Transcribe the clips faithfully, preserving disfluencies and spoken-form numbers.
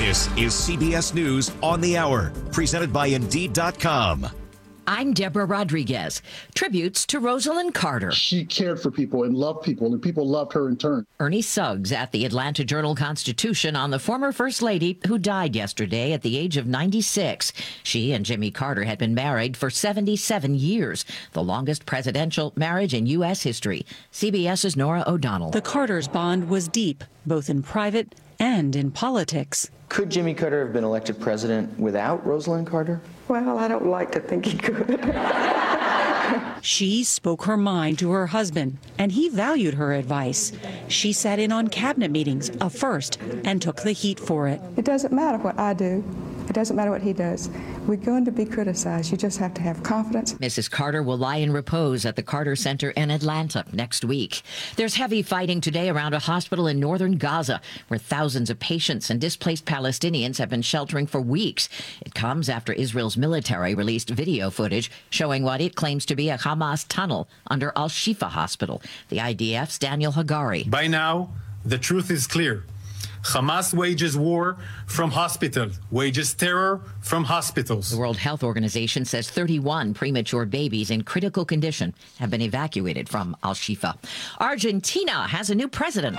This is C B S News on the Hour, presented by Indeed dot com. I'm Deborah Rodriguez. Tributes to Rosalind Carter. She cared for people and loved people, and people loved her in turn. Ernie Suggs at the Atlanta Journal-Constitution on the former First Lady who died yesterday at the age of ninety-six. She and Jimmy Carter had been married for seventy-seven years, the longest presidential marriage in U S history. CBS's Nora O'Donnell. The Carters' bond was deep, both in private and in politics. Could Jimmy Carter have been elected president without Rosalind Carter? Well, I don't like to think he could. She spoke her mind to her husband, and he valued her advice. She sat in on cabinet meetings, a first, and took the heat for it. It doesn't matter what I do. It doesn't matter what he does. We're going to be criticized. You just have to have confidence. Missus Carter will lie in repose at the Carter Center in Atlanta next week. There's heavy fighting today around a hospital in northern Gaza, where thousands of patients and displaced Palestinians have been sheltering for weeks. It comes after Israel's military released video footage showing what it claims to be a Hamas tunnel under Al-Shifa Hospital. The I D F's Daniel Hagari. By now, the truth is clear. Hamas wages war from hospitals, wages terror from hospitals. The World Health Organization says thirty-one premature babies in critical condition have been evacuated from Al-Shifa. Argentina has a new president.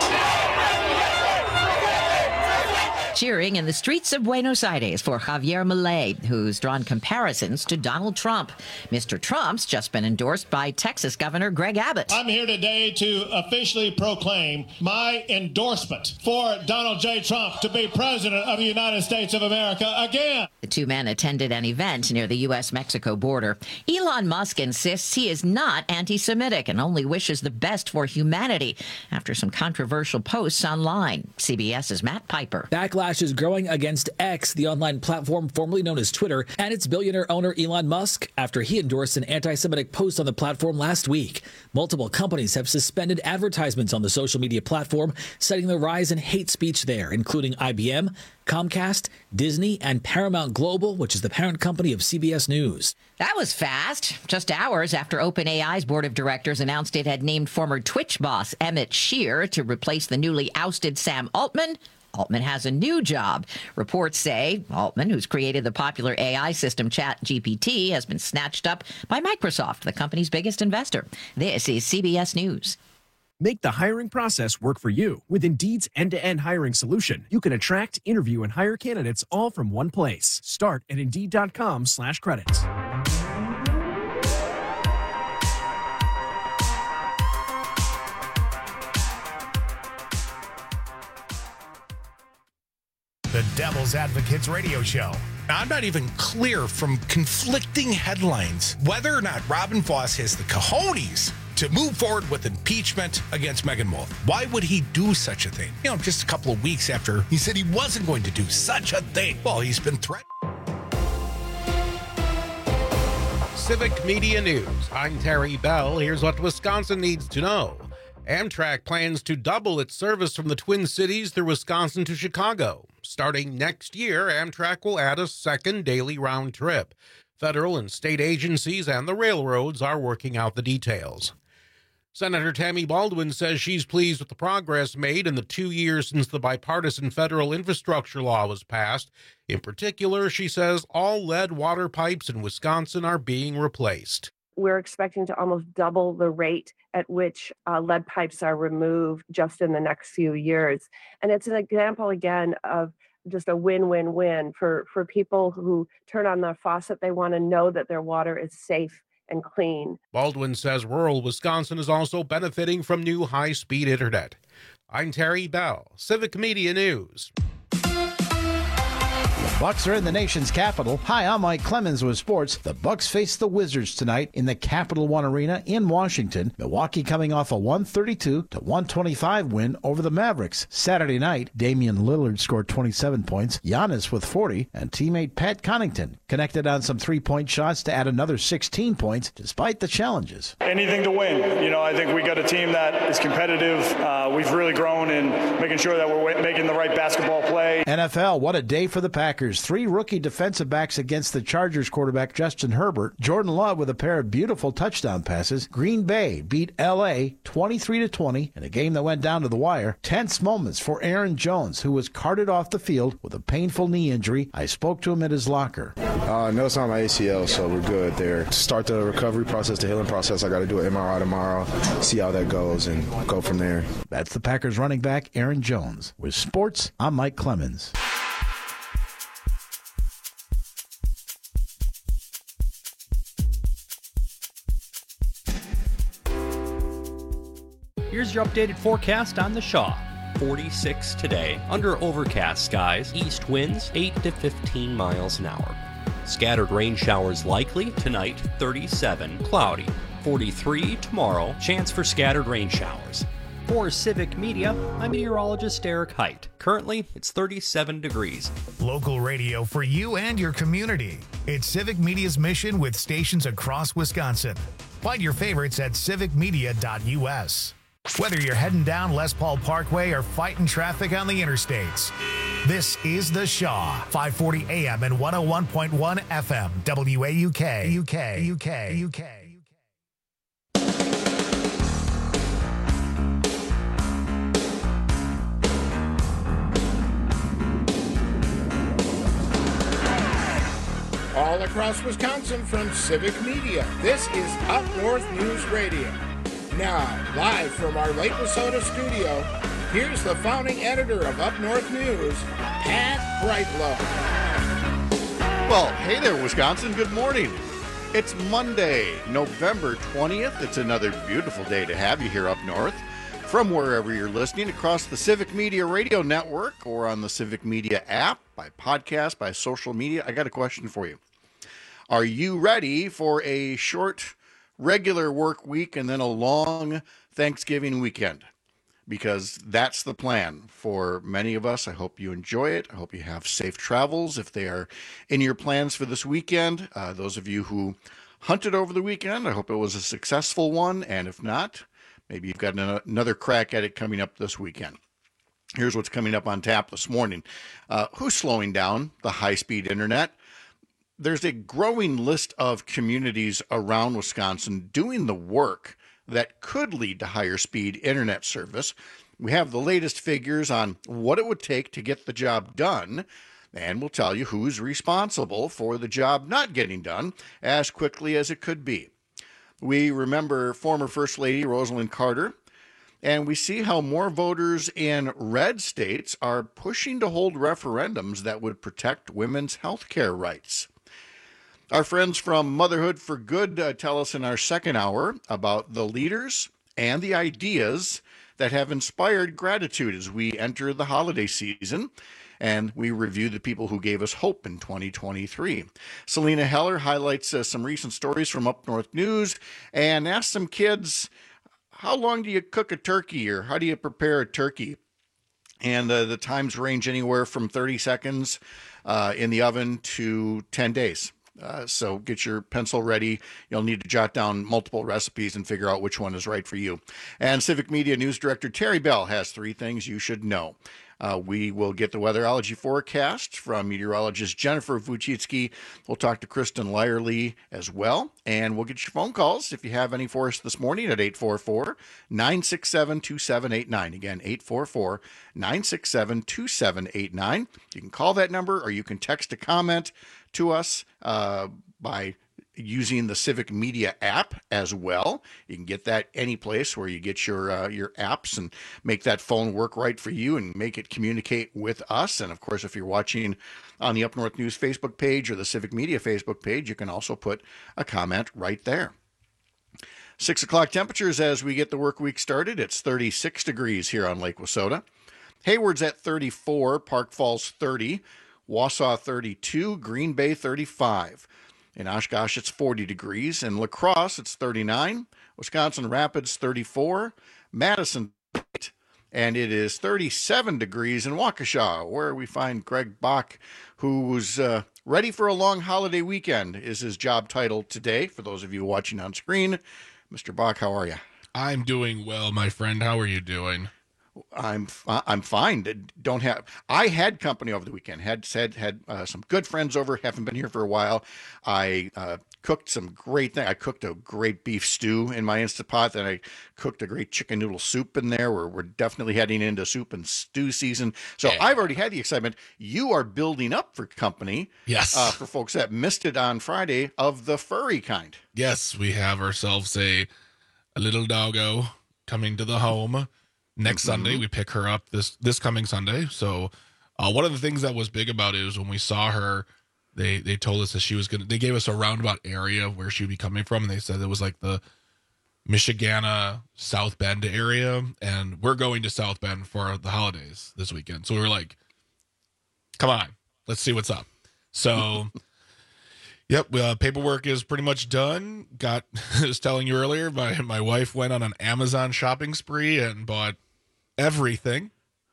Cheering in the streets of Buenos Aires for Javier Milei, who's drawn comparisons to Donald Trump. Mister Trump's just been endorsed by Texas Governor Greg Abbott. I'm here today to officially proclaim my endorsement for Donald J. Trump to be president of the United States of America again. The two men attended an event near the U S Mexico border. Elon Musk insists he is not anti-Semitic and only wishes the best for humanity after some controversial posts online. CBS's Matt Piper. Backlash is growing against X, the online platform formerly known as Twitter, and its billionaire owner Elon Musk after he endorsed an anti-Semitic post on the platform last week. Multiple companies have suspended advertisements on the social media platform, citing the rise in hate speech there, including I B M, Comcast, Disney, and Paramount Global, which is the parent company of C B S News. That was fast. Just hours after OpenAI's board of directors announced it had named former Twitch boss Emmett Shear to replace the newly ousted Sam Altman, Altman has a new job. Reports say Altman, who's created the popular A I system ChatGPT, has been snatched up by Microsoft, the company's biggest investor. This is C B S News. Make the hiring process work for you. With Indeed's end-to-end hiring solution, you can attract, interview, and hire candidates all from one place. Start at Indeed.com slash credits. The Devil's Advocates radio show. I'm not even clear from conflicting headlines whether or not Robin Vos has the cojones to move forward with impeachment against Megan Wolf. Why would he do such a thing? You know, just a couple of weeks after he said he wasn't going to do such a thing. Well, he's been threatened. Civic Media News. I'm Terry Bell. Here's what Wisconsin needs to know. Amtrak plans to double its service from the Twin Cities through Wisconsin to Chicago. Starting next year, Amtrak will add a second daily round trip. Federal and state agencies and the railroads are working out the details. Senator Tammy Baldwin says she's pleased with the progress made in the two years since the bipartisan federal infrastructure law was passed. In particular, she says all lead water pipes in Wisconsin are being replaced. We're expecting to almost double the rate at which uh, lead pipes are removed just in the next few years. And it's an example, again, of just a win-win-win for, for people who turn on their faucet. They want to know that their water is safe and clean. Baldwin says rural Wisconsin is also benefiting from new high-speed internet. I'm Terry Bell, Civic Media News. Bucks are in the nation's capital. Hi, I'm Mike Clemens with sports. The Bucks face the Wizards tonight in the Capital One Arena in Washington. Milwaukee coming off a one thirty-two to one twenty-five win over the Mavericks. Saturday night, Damian Lillard scored twenty-seven points, Giannis with forty, and teammate Pat Connaughton connected on some three-point shots to add another sixteen points despite the challenges. Anything to win. You know, I think we got a team that is competitive. Uh, we've really grown in making sure that we're making the right basketball play. N F L, what a day for the Packers. Packers' three rookie defensive backs against the Chargers quarterback Justin Herbert. Jordan Love with a pair of beautiful touchdown passes. Green Bay beat L A twenty-three to twenty in a game that went down to the wire. Tense moments for Aaron Jones, who was carted off the field with a painful knee injury. I spoke to him at his locker. Uh, no, it's on my A C L, so we're good there. To start the recovery process, the healing process, I got to do an M R I tomorrow, see how that goes, and go from there. That's the Packers running back, Aaron Jones. With sports, I'm Mike Clemens. Here's your updated forecast on the Shaw. forty-six today, under overcast skies, east winds eight to fifteen miles an hour. Scattered rain showers likely tonight, thirty-seven, cloudy. forty-three tomorrow, chance for scattered rain showers. For Civic Media, I'm meteorologist Eric Height. Currently, it's thirty-seven degrees. Local radio for you and your community. It's Civic Media's mission with stations across Wisconsin. Find your favorites at civic media dot U S. Whether you're heading down Les Paul Parkway or fighting traffic on the interstates, this is The Shaw, five forty A M and one oh one point one F M, W A U K, U K, U K, U K. All across Wisconsin from Civic Media, this is Up North News Radio. Now, live from our Lake Wissota studio, here's the founding editor of Up North News, Pat Brightlow. Well, hey there, Wisconsin. Good morning. It's Monday, November twentieth. It's another beautiful day to have you here up north. From wherever you're listening, across the Civic Media Radio Network or on the Civic Media app, by podcast, by social media, I got a question for you. Are you ready for a short regular work week and then a long Thanksgiving weekend? Because that's the plan for many of us. I hope you enjoy it. I hope you have safe travels if they are in your plans for this weekend. Uh, those of you who hunted over the weekend, I hope it was a successful one. And if not, maybe you've got an- another crack at it coming up this weekend. Here's what's coming up on tap this morning. Uh, who's slowing down the high-speed internet? There's a growing list of communities around Wisconsin doing the work that could lead to higher speed internet service. We have the latest figures on what it would take to get the job done, and we'll tell you who's responsible for the job not getting done as quickly as it could be. We remember former First Lady Rosalynn Carter, and we see how more voters in red states are pushing to hold referendums that would protect women's health care rights. Our friends from Motherhood for Good uh, tell us in our second hour about the leaders and the ideas that have inspired gratitude as we enter the holiday season, and we review the people who gave us hope in twenty twenty-three. Selena Heller highlights uh, some recent stories from Up North News and asks some kids, how long do you cook a turkey, or how do you prepare a turkey? And uh, the times range anywhere from thirty seconds uh, in the oven to ten days. Uh, so get your pencil ready. You'll need to jot down multiple recipes and figure out which one is right for you. And Civic Media News Director Terry Bell has three things you should know. Uh, we will get the weatherology forecast from meteorologist Jennifer Vuchitsky. We'll talk to Kristen Lyerly as well. And we'll get your phone calls if you have any for us this morning at eight four four, nine six seven, two seven eight nine. Again, eight four four, nine six seven, two seven eight nine. You can call that number or you can text a comment to us uh, by using the Civic Media app as well. You can get that any place where you get your uh, your apps and make that phone work right for you and make it communicate with us. And of course, if you're watching on the Up North News Facebook page or the Civic Media Facebook page, you can also put a comment right there. Six o'clock temperatures as we get the work week started. It's thirty-six degrees here on Lake Wissota. Hayward's at thirty-four, Park Falls thirty, Wausau thirty-two, Green Bay thirty-five. In Oshkosh, it's forty degrees. In La Crosse, it's thirty-nine. Wisconsin Rapids, thirty-four. Madison, and it is thirty-seven degrees in Waukesha, where we find Greg Bach, who's uh, ready for a long holiday weekend, is his job title today. For those of you watching on screen, Mister Bach, how are you? I'm doing well, my friend. How are you doing? I'm I'm fine. Don't have. I had company over the weekend. Had said had uh, some good friends over. Haven't been here for a while. I uh, cooked some great thing. I cooked a great beef stew in my Instant Pot. Then I cooked a great chicken noodle soup in there. We're we're definitely heading into soup and stew season. So yeah. I've already had the excitement. You are building up for company. Yes. Uh, for folks that missed it on Friday of the furry kind. Yes, we have ourselves a a little doggo coming to the home. Next mm-hmm. Sunday, we pick her up this this coming Sunday. So uh, one of the things that was big about it is when we saw her, they they told us that she was going to, they gave us a roundabout area where she would be coming from. And they said it was like the Michigana, South Bend area. And we're going to South Bend for the holidays this weekend. So we were like, come on, let's see what's up. So, yep, uh, paperwork is pretty much done. Got, I was telling you earlier, my, my wife went on an Amazon shopping spree and bought everything.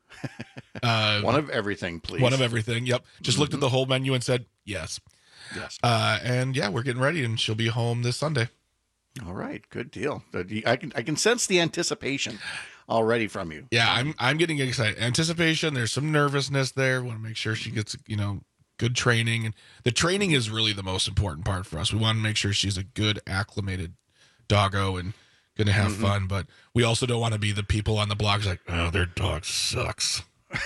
Uh, one of everything, please. One of everything. Yep. Just mm-hmm. looked at the whole menu and said, yes. Yes. Uh, and yeah, we're getting ready and she'll be home this Sunday. All right. Good deal. I can, I can sense the anticipation already from you. Yeah. I'm, I'm getting excited. Anticipation. There's some nervousness there. Want to make sure she gets, you know, good training. And the training is really the most important part for us. We want to make sure she's a good acclimated doggo and going to have mm-hmm. fun, but we also don't want to be the people on the blogs like, oh, their dog sucks.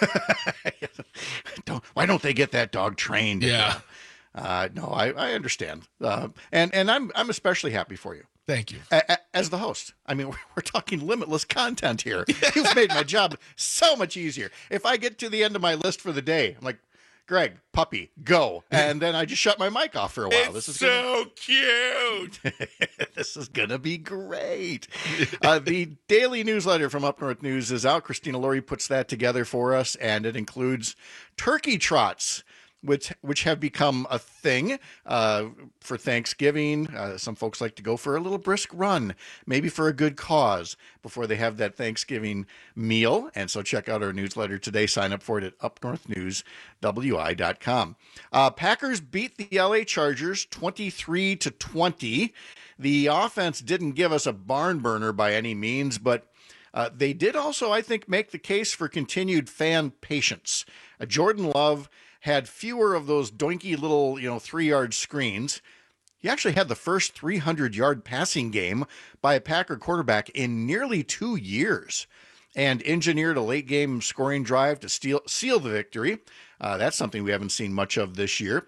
don't, why don't they get that dog trained? Yeah. Uh, no, I, I understand. Uh, and, and I'm, I'm especially happy for you. Thank you. A, a, as the host. I mean, we're, we're talking limitless content here. You've made my job so much easier. If I get to the end of my list for the day, I'm like, Greg, puppy, go. And then I just shut my mic off for a while. It's this is so gonna... cute. This is going to be great. Uh, the daily newsletter from Up North News is out. Christina Laurie puts that together for us, and it includes turkey trots, which which have become a thing uh, for Thanksgiving. Uh, some folks like to go for a little brisk run, maybe for a good cause, before they have that Thanksgiving meal. And so check out our newsletter today. Sign up for it at up north news w i dot com. Uh, Packers beat the L A Chargers twenty-three to twenty. The offense didn't give us a barn burner by any means, but uh, they did also, I think, make the case for continued fan patience. Uh, Jordan Love had fewer of those doinky little, you know, three-yard screens. He actually had the first three hundred yard passing game by a Packer quarterback in nearly two years and engineered a late-game scoring drive to steal, seal the victory. Uh, that's something we haven't seen much of this year.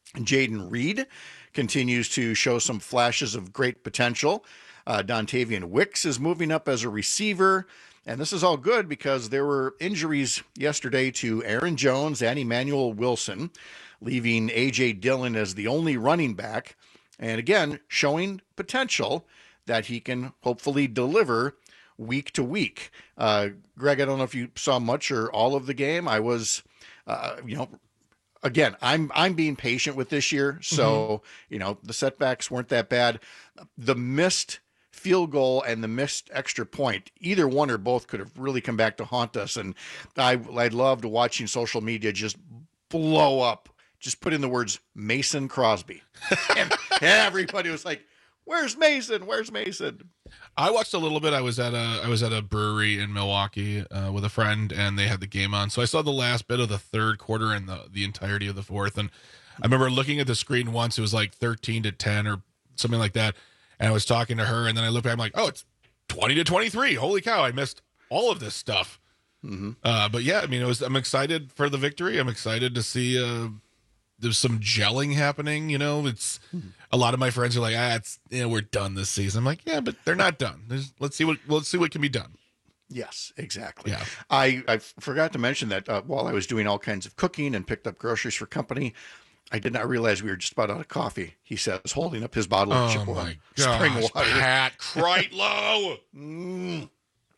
Jaden Reed continues to show some flashes of great potential. Uh, Dontavian Wicks is moving up as a receiver. And this is all good because there were injuries yesterday to Aaron Jones and Emmanuel Wilson, leaving A J Dillon as the only running back. And again, showing potential that he can hopefully deliver week to week. Uh, Greg, I don't know if you saw much or all of the game. I was, uh, you know, again, I'm I'm being patient with this year. So, mm-hmm. you know, the setbacks weren't that bad. The missed field goal and the missed extra point, either one or both could have really come back to haunt us. And I, I loved watching social media just blow up. Just put in the words Mason Crosby. And everybody was like, where's Mason? Where's Mason? I watched a little bit. I was at a, I was at a brewery in Milwaukee uh, with a friend and they had the game on. So I saw the last bit of the third quarter and the, the entirety of the fourth. And I remember looking at the screen once, it was like thirteen to ten or something like that. And I was talking to her, and then I looked at her, I'm like, oh, it's twenty to twenty-three. Holy cow, I missed all of this stuff. Mm-hmm. Uh, but yeah, I mean, it was. I'm excited for the victory. I'm excited to see uh, there's some gelling happening. You know, it's mm-hmm. a lot of my friends are like, ah, it's you know, we're done this season. I'm like, yeah, but they're not done. There's, let's see what let's see what can be done. Yes, exactly. Yeah. I, I forgot to mention that uh, while I was doing all kinds of cooking and picked up groceries for company, I did not realize we were just about out of coffee. He says, holding up his bottle of oh Chippewa my spring gosh, water. Pat Kreitlow. mm.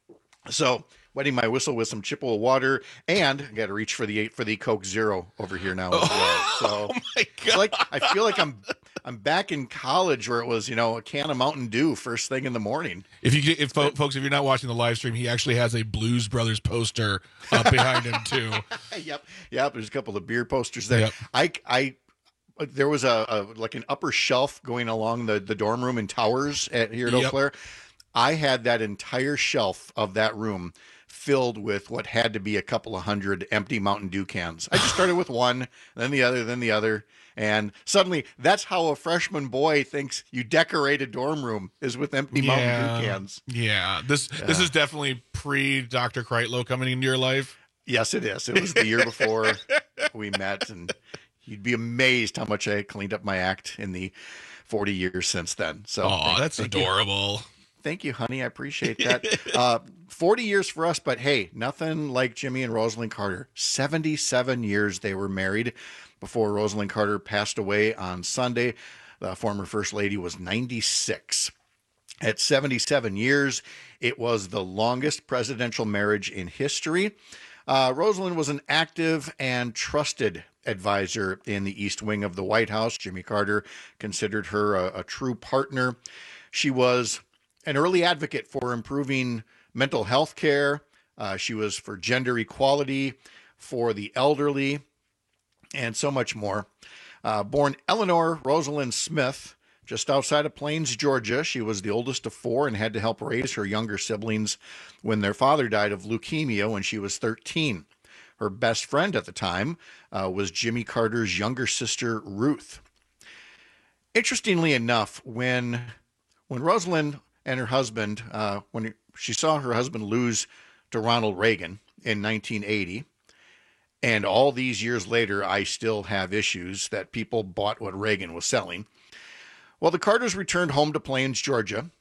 So, wetting my whistle with some Chippewa water, and I got to reach for the for the Coke Zero over here now as well. So, oh my god, like I feel like I'm I'm back in college where it was, you know, a can of Mountain Dew first thing in the morning. If you if folks, if you're not watching the live stream, he actually has a Blues Brothers poster up behind him too. Yep, yep. There's a couple of beer posters there. Yep. I I. There was a, a like an upper shelf going along the, the dorm room in Towers at here at Eau Yep. Claire. I had that entire shelf of that room filled with what had to be a couple of hundred empty Mountain Dew cans. I just started with one, then the other, then the other. And suddenly, that's how a freshman boy thinks you decorate a dorm room, is with empty Mountain Yeah. Dew cans. Yeah, this this Yeah. is definitely pre Doctor Kreitlow coming into your life. Yes, it is. It was the year before we met, and you'd be amazed how much I cleaned up my act in the forty years since then. So, Oh, thank- that's thank you. adorable. Thank you, honey. I appreciate that. uh, forty years for us, but hey, nothing like Jimmy and Rosalind Carter. seventy-seven years they were married before Rosalind Carter passed away on Sunday. The former First Lady was ninety-six. At seventy-seven years, it was the longest presidential marriage in history. Uh, Rosalind was an active and trusted advisor in the East Wing of the White House. Jimmy Carter considered her a, a true partner. She was an early advocate for improving mental health care. Uh, she was for gender equality, for the elderly, and so much more. Uh, born Eleanor Rosalind Smith, just outside of Plains, Georgia. She was the oldest of four and had to help raise her younger siblings when their father died of leukemia when she was thirteen. Her best friend at the time uh, was Jimmy Carter's younger sister, Ruth. Interestingly enough, when when Rosalind and her husband, uh, when she saw her husband lose to Ronald Reagan in nineteen eighty, and all these years later, I still have issues that people bought what Reagan was selling. Well, the Carters returned home to Plains, Georgia.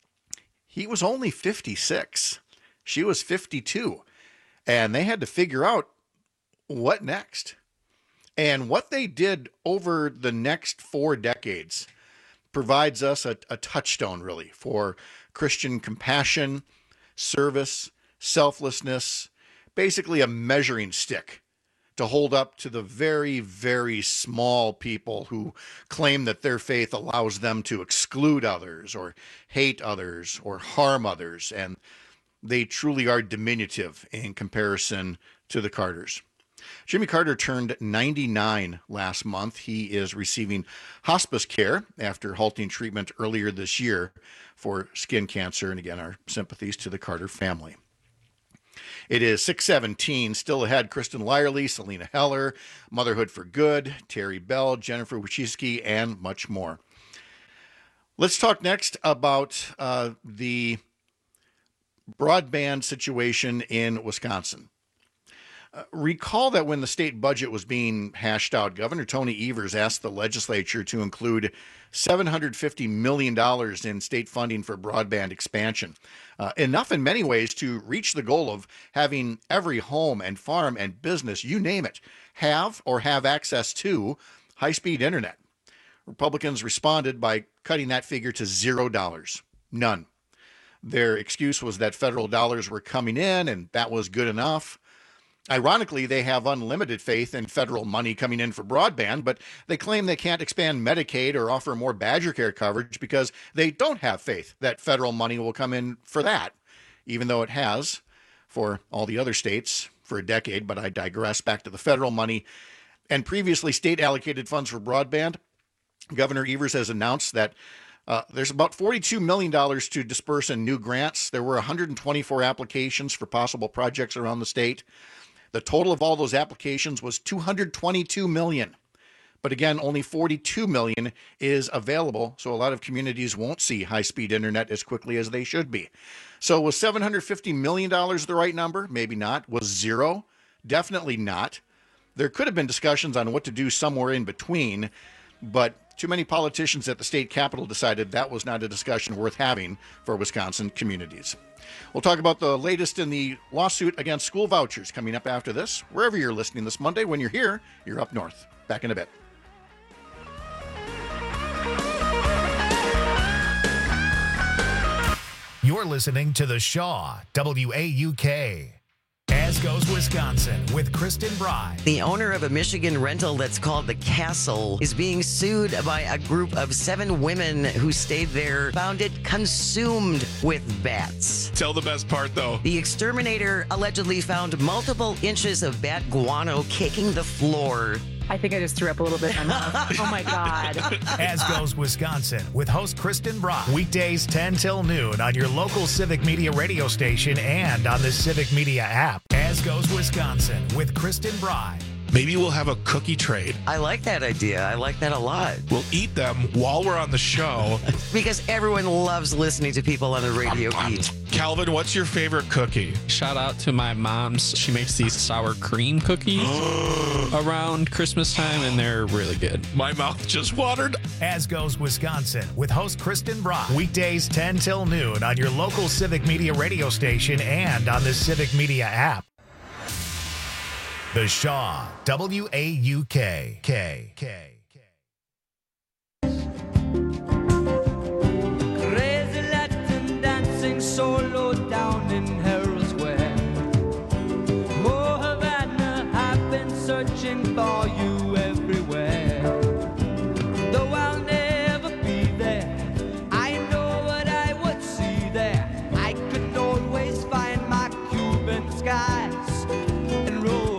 He was only fifty-six. She was fifty-two. And they had to figure out what next. And what they did over the next four decades provides us a, a touchstone, really, for Christian compassion, service, selflessness, basically a measuring stick to hold up to the very, very small people who claim that their faith allows them to exclude others or hate others or harm others. And they truly are diminutive in comparison to the Carters. Jimmy Carter turned ninety-nine last month. He is receiving hospice care after halting treatment earlier this year for skin cancer. And again, our sympathies to the Carter family. It is six seventeen, still ahead. Kristen Lyerly, Selena Heller, Motherhood for Good, Terry Bell, Jennifer Wachowski, and much more. Let's talk next about uh, the broadband situation in Wisconsin. Uh, recall that when the state budget was being hashed out, Governor Tony Evers asked the legislature to include seven hundred fifty million dollars in state funding for broadband expansion. Uh, enough in many ways to reach the goal of having every home and farm and business, you name it, have or have access to high-speed internet. Republicans responded by cutting that figure to zero dollars. None. Their excuse was that federal dollars were coming in and that was good enough. Ironically, they have unlimited faith in federal money coming in for broadband, but they claim they can't expand Medicaid or offer more Badger Care coverage because they don't have faith that federal money will come in for that, even though it has for all the other states for a decade. But I digress. Back to the federal money and previously state allocated funds for broadband. Governor Evers has announced that Uh, there's about forty-two million dollars to disperse in new grants. There were one hundred twenty-four applications for possible projects around the state. The total of all those applications was two hundred twenty-two million dollars. But again, only forty-two million dollars is available, so a lot of communities won't see high-speed internet as quickly as they should be. So was seven hundred fifty million dollars the right number? Maybe not. Was zero? Definitely not. There could have been discussions on what to do somewhere in between, but too many politicians at the state capitol decided that was not a discussion worth having for Wisconsin communities. We'll talk about the latest in the lawsuit against school vouchers coming up after this. Wherever you're listening this Monday, when you're here, you're up north. Back in a bit. You're listening to The Shaw, W A U K. As goes Wisconsin with Kristen Bry. The owner of a Michigan rental that's called The Castle is being sued by a group of seven women who stayed there, found it consumed with bats. Tell the best part, though. The exterminator allegedly found multiple inches of bat guano kicking the floor I think I just threw up a little bit in my mouth. Oh, my God. As Goes Wisconsin with host Kristen Brock. Weekdays ten till noon on your local Civic Media radio station and on the Civic Media app. As Goes Wisconsin with Kristen Brock. Maybe we'll have a cookie trade. I like that idea. I like that a lot. We'll eat them while we're on the show. Because everyone loves listening to people on the radio eat. Calvin, what's your favorite cookie? Shout out to my mom's. She makes these sour cream cookies around Christmas time, and they're really good. My mouth just watered. As Goes Wisconsin with host Kristen Brock. Weekdays ten till noon on your local Civic Media radio station and on the Civic Media app. The Shaw, W A U K, K, K, K. Crazy Latin dancing solo down in Harold's Way. Oh, Havana, I've been searching for you everywhere. Though I'll never be there, I know what I would see there. I could always find my Cuban skies and roll.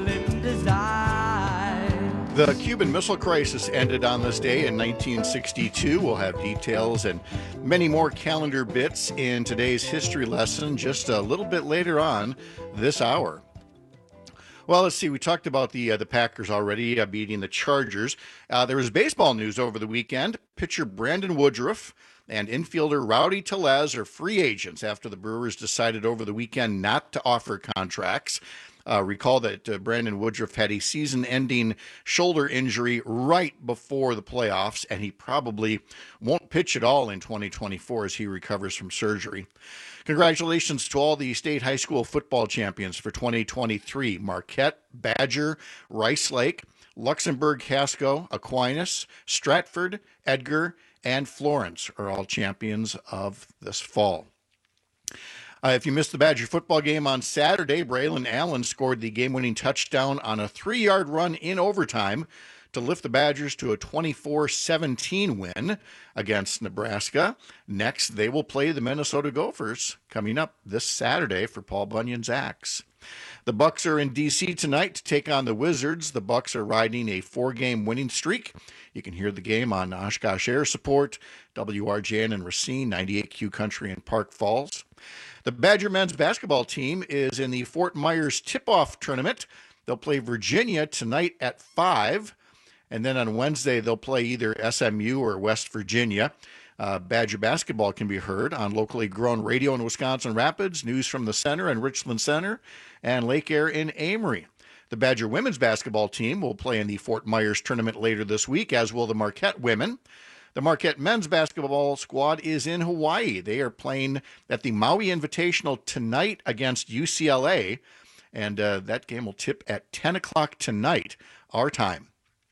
The Cuban Missile Crisis ended on this day in nineteen sixty-two. We'll have details and many more calendar bits in today's history lesson just a little bit later on this hour. Well, let's see. We talked about the uh, the Packers already uh, beating the Chargers. Uh, there was baseball news over the weekend. Pitcher Brandon Woodruff and infielder Rowdy Tellez are free agents after the Brewers decided over the weekend not to offer contracts. Uh, recall that uh, Brandon Woodruff had a season-ending shoulder injury right before the playoffs, and he probably won't pitch at all in twenty twenty-four as he recovers from surgery. Congratulations to all the state high school football champions for twenty twenty-three. Marquette, Badger, Rice Lake, Luxembourg, Casco, Aquinas, Stratford, Edgar, and Florence are all champions of this fall. Uh, if you missed the Badger football game on Saturday, Braylon Allen scored the game-winning touchdown on a three-yard run in overtime to lift the Badgers to a twenty-four seventeen win against Nebraska. Next, they will play the Minnesota Gophers coming up this Saturday for Paul Bunyan's Axe. The Bucs are in D C tonight to take on the Wizards. The Bucs are riding a four-game winning streak. You can hear the game on Oshkosh Air Support, W R J N and Racine, ninety-eight Q Country in Park Falls. The Badger men's basketball team is in the Fort Myers tip-off tournament. They'll play Virginia tonight at five, and then on Wednesday they'll play either S M U or West Virginia. Uh, Badger basketball can be heard on locally grown radio in Wisconsin Rapids, News from the Center and Richland Center, and Lake Air in Amory. The Badger women's basketball team will play in the Fort Myers tournament later this week, as will the Marquette women. The Marquette men's basketball squad is in Hawaii. They are playing at the Maui Invitational tonight against U C L A, and uh, that game will tip at ten o'clock tonight, our time.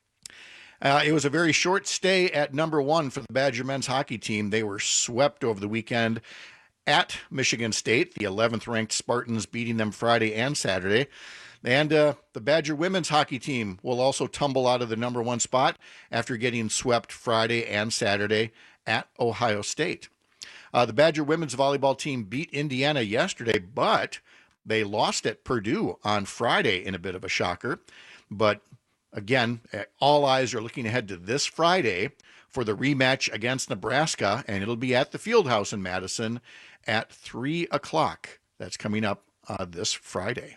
Uh, it was a very short stay at number one for the Badger men's hockey team. They were swept over the weekend at Michigan State, the eleventh ranked Spartans beating them Friday and Saturday. And uh, the Badger women's hockey team will also tumble out of the number one spot after getting swept Friday and Saturday at Ohio State. Uh, the Badger women's volleyball team beat Indiana yesterday, but they lost at Purdue on Friday in a bit of a shocker. But again, all eyes are looking ahead to this Friday for the rematch against Nebraska, and it'll be at the Fieldhouse in Madison at three o'clock. That's coming up uh, this Friday.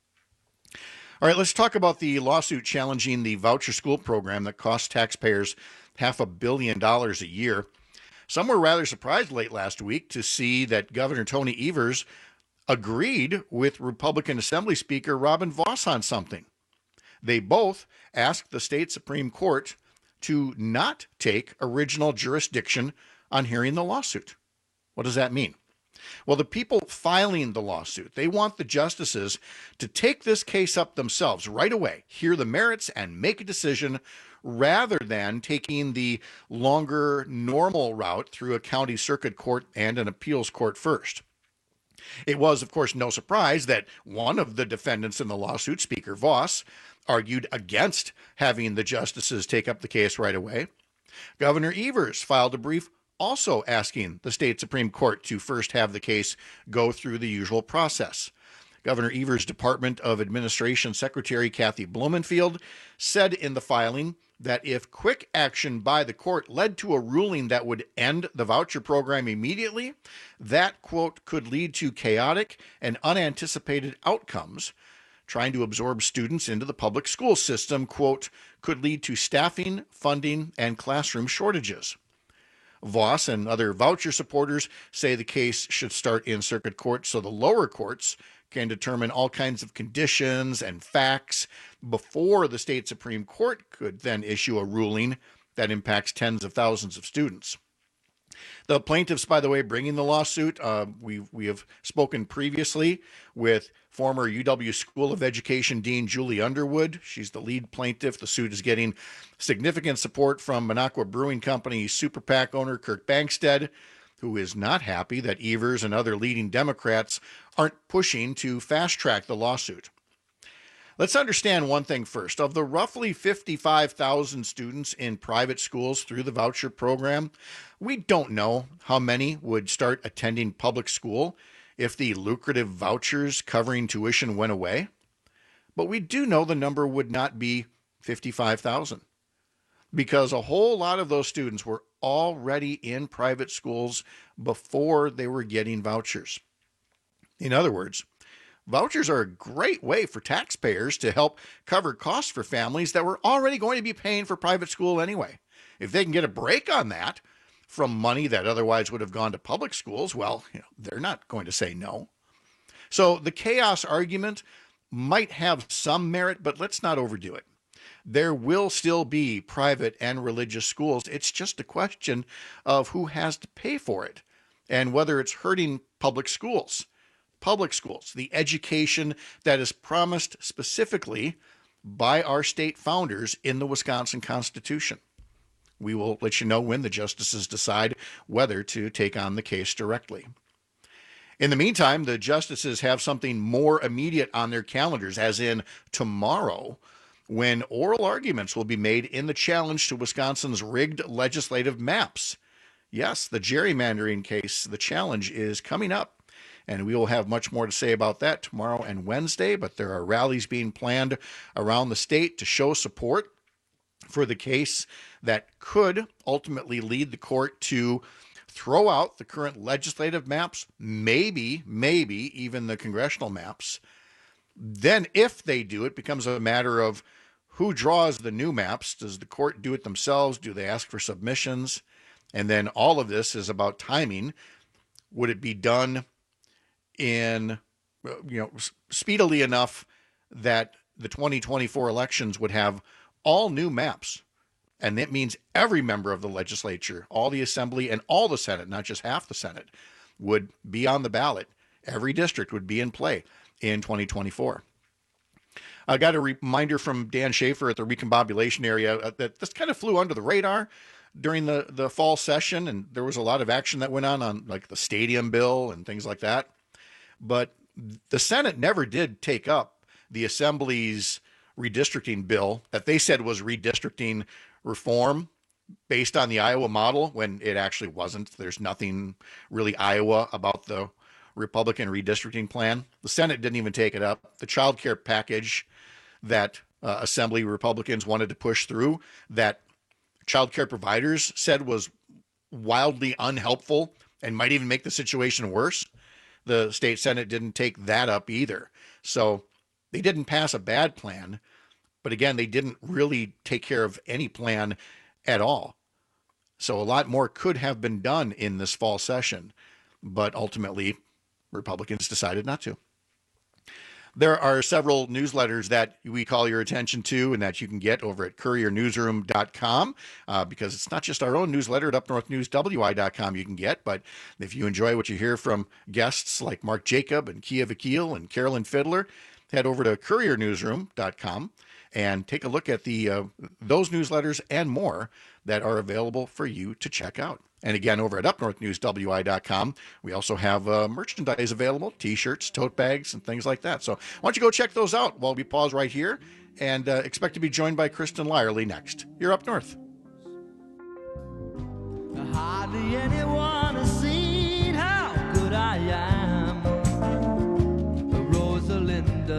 All right, let's talk about the lawsuit challenging the voucher school program that costs taxpayers half a billion dollars a year. Some were rather surprised late last week to see that Governor Tony Evers agreed with Republican Assembly Speaker Robin Vos on something. They both asked the state Supreme Court to not take original jurisdiction on hearing the lawsuit. What does that mean? Well, the people filing the lawsuit, they want the justices to take this case up themselves right away, hear the merits, and make a decision rather than taking the longer normal route through a county circuit court and an appeals court first. It was, of course, no surprise that one of the defendants in the lawsuit, Speaker Vos, argued against having the justices take up the case right away. Governor Evers filed a brief also asking the state Supreme Court to first have the case go through the usual process. Governor Evers' Department of Administration Secretary Kathy Blumenfield said in the filing that if quick action by the court led to a ruling that would end the voucher program immediately, that, quote, could lead to chaotic and unanticipated outcomes. Trying to absorb students into the public school system, quote, could lead to staffing, funding, and classroom shortages. Voss and other voucher supporters say the case should start in circuit court so the lower courts can determine all kinds of conditions and facts before the state Supreme Court could then issue a ruling that impacts tens of thousands of students. The plaintiffs, by the way, bringing the lawsuit, uh, we we have spoken previously with former U W School of Education Dean Julie Underwood. She's the lead plaintiff. The suit is getting significant support from Minocqua Brewing Company Super PAC owner Kirk Bangstead, who is not happy that Evers and other leading Democrats aren't pushing to fast-track the lawsuit. Let's understand one thing first. Of the roughly fifty-five thousand students in private schools through the voucher program, we don't know how many would start attending public school if the lucrative vouchers covering tuition went away. But we do know the number would not be fifty-five thousand, because a whole lot of those students were already in private schools before they were getting vouchers. In other words, vouchers are a great way for taxpayers to help cover costs for families that were already going to be paying for private school anyway. If they can get a break on that from money that otherwise would have gone to public schools, well, you know, they're not going to say no. So the chaos argument might have some merit, but let's not overdo it. There will still be private and religious schools. It's just a question of who has to pay for it and whether it's hurting public schools. Public schools, the education that is promised specifically by our state founders in the Wisconsin Constitution. We will let you know when the justices decide whether to take on the case directly. In the meantime, the justices have something more immediate on their calendars, as in tomorrow, when oral arguments will be made in the challenge to Wisconsin's rigged legislative maps. Yes, the gerrymandering case, the challenge, is coming up. And we will have much more to say about that tomorrow and Wednesday, but there are rallies being planned around the state to show support for the case that could ultimately lead the court to throw out the current legislative maps, maybe, maybe even the congressional maps. Then if they do, it becomes a matter of who draws the new maps. Does the court do it themselves? Do they ask for submissions? And then all of this is about timing. Would it be done in, you know, speedily enough that the twenty twenty-four elections would have all new maps? And that means every member of the legislature, all the assembly and all the Senate, not just half the Senate, would be on the ballot. Every district would be in play in twenty twenty-four. I got a reminder from Dan Schaefer at the recombobulation area that this kind of flew under the radar during the, the fall session, and there was a lot of action that went on on like the stadium bill and things like that. But the Senate never did take up the Assembly's redistricting bill that they said was redistricting reform based on the Iowa model, when it actually wasn't. There's nothing really Iowa about the Republican redistricting plan. The Senate didn't even take it up. The child care package that uh, Assembly Republicans wanted to push through, that child care providers said was wildly unhelpful and might even make the situation worse, the state Senate didn't take that up either. So they didn't pass a bad plan, but again, they didn't really take care of any plan at all. So a lot more could have been done in this fall session, but ultimately Republicans decided not to. There are several newsletters that we call your attention to and that you can get over at courier newsroom dot com, uh, because it's not just our own newsletter at up north news w i dot com you can get, but if you enjoy what you hear from guests like Mark Jacob and Kia Vakil and Carolyn Fiddler, head over to courier newsroom dot com and take a look at the uh, those newsletters and more that are available for you to check out. And again, over at up north news w i dot com, we also have uh, merchandise available, T-shirts, tote bags, and things like that. So why don't you go check those out while we pause right here and uh, expect to be joined by Kristen Lyerly next. You're Up North. Hardly anyone has seen how good I am. Rosa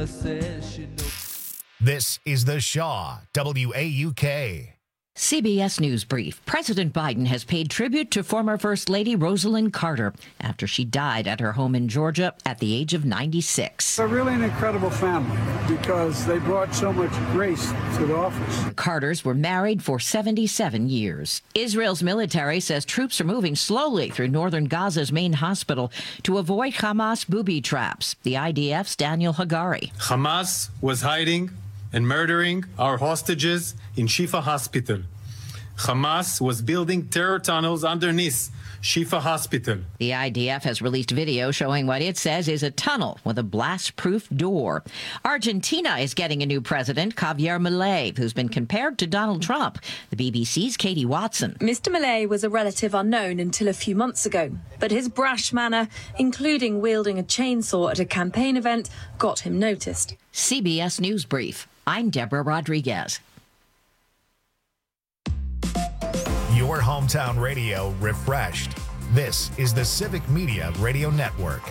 mother says she knows. This is the Shaw, W A U K. C B S News Brief. President Biden has paid tribute to former First Lady Rosalind Carter after she died at her home in Georgia at the age of ninety-six. They're really an incredible family because they brought so much grace to the office. The Carters were married for seventy-seven years. Israel's military says troops are moving slowly through northern Gaza's main hospital to avoid Hamas booby traps. The I D F's Daniel Hagari. Hamas was hiding and murdering our hostages in Shifa Hospital. Hamas was building terror tunnels underneath Shifa Hospital. The I D F has released video showing what it says is a tunnel with a blast-proof door. Argentina is getting a new president, Javier Milei, who's been compared to Donald Trump. The B B C's Katie Watson. Mister Milei was a relative unknown until a few months ago, but his brash manner, including wielding a chainsaw at a campaign event, got him noticed. C B S News Brief. I'm Deborah Rodriguez. Your hometown radio refreshed. This is the Civic Media Radio Network.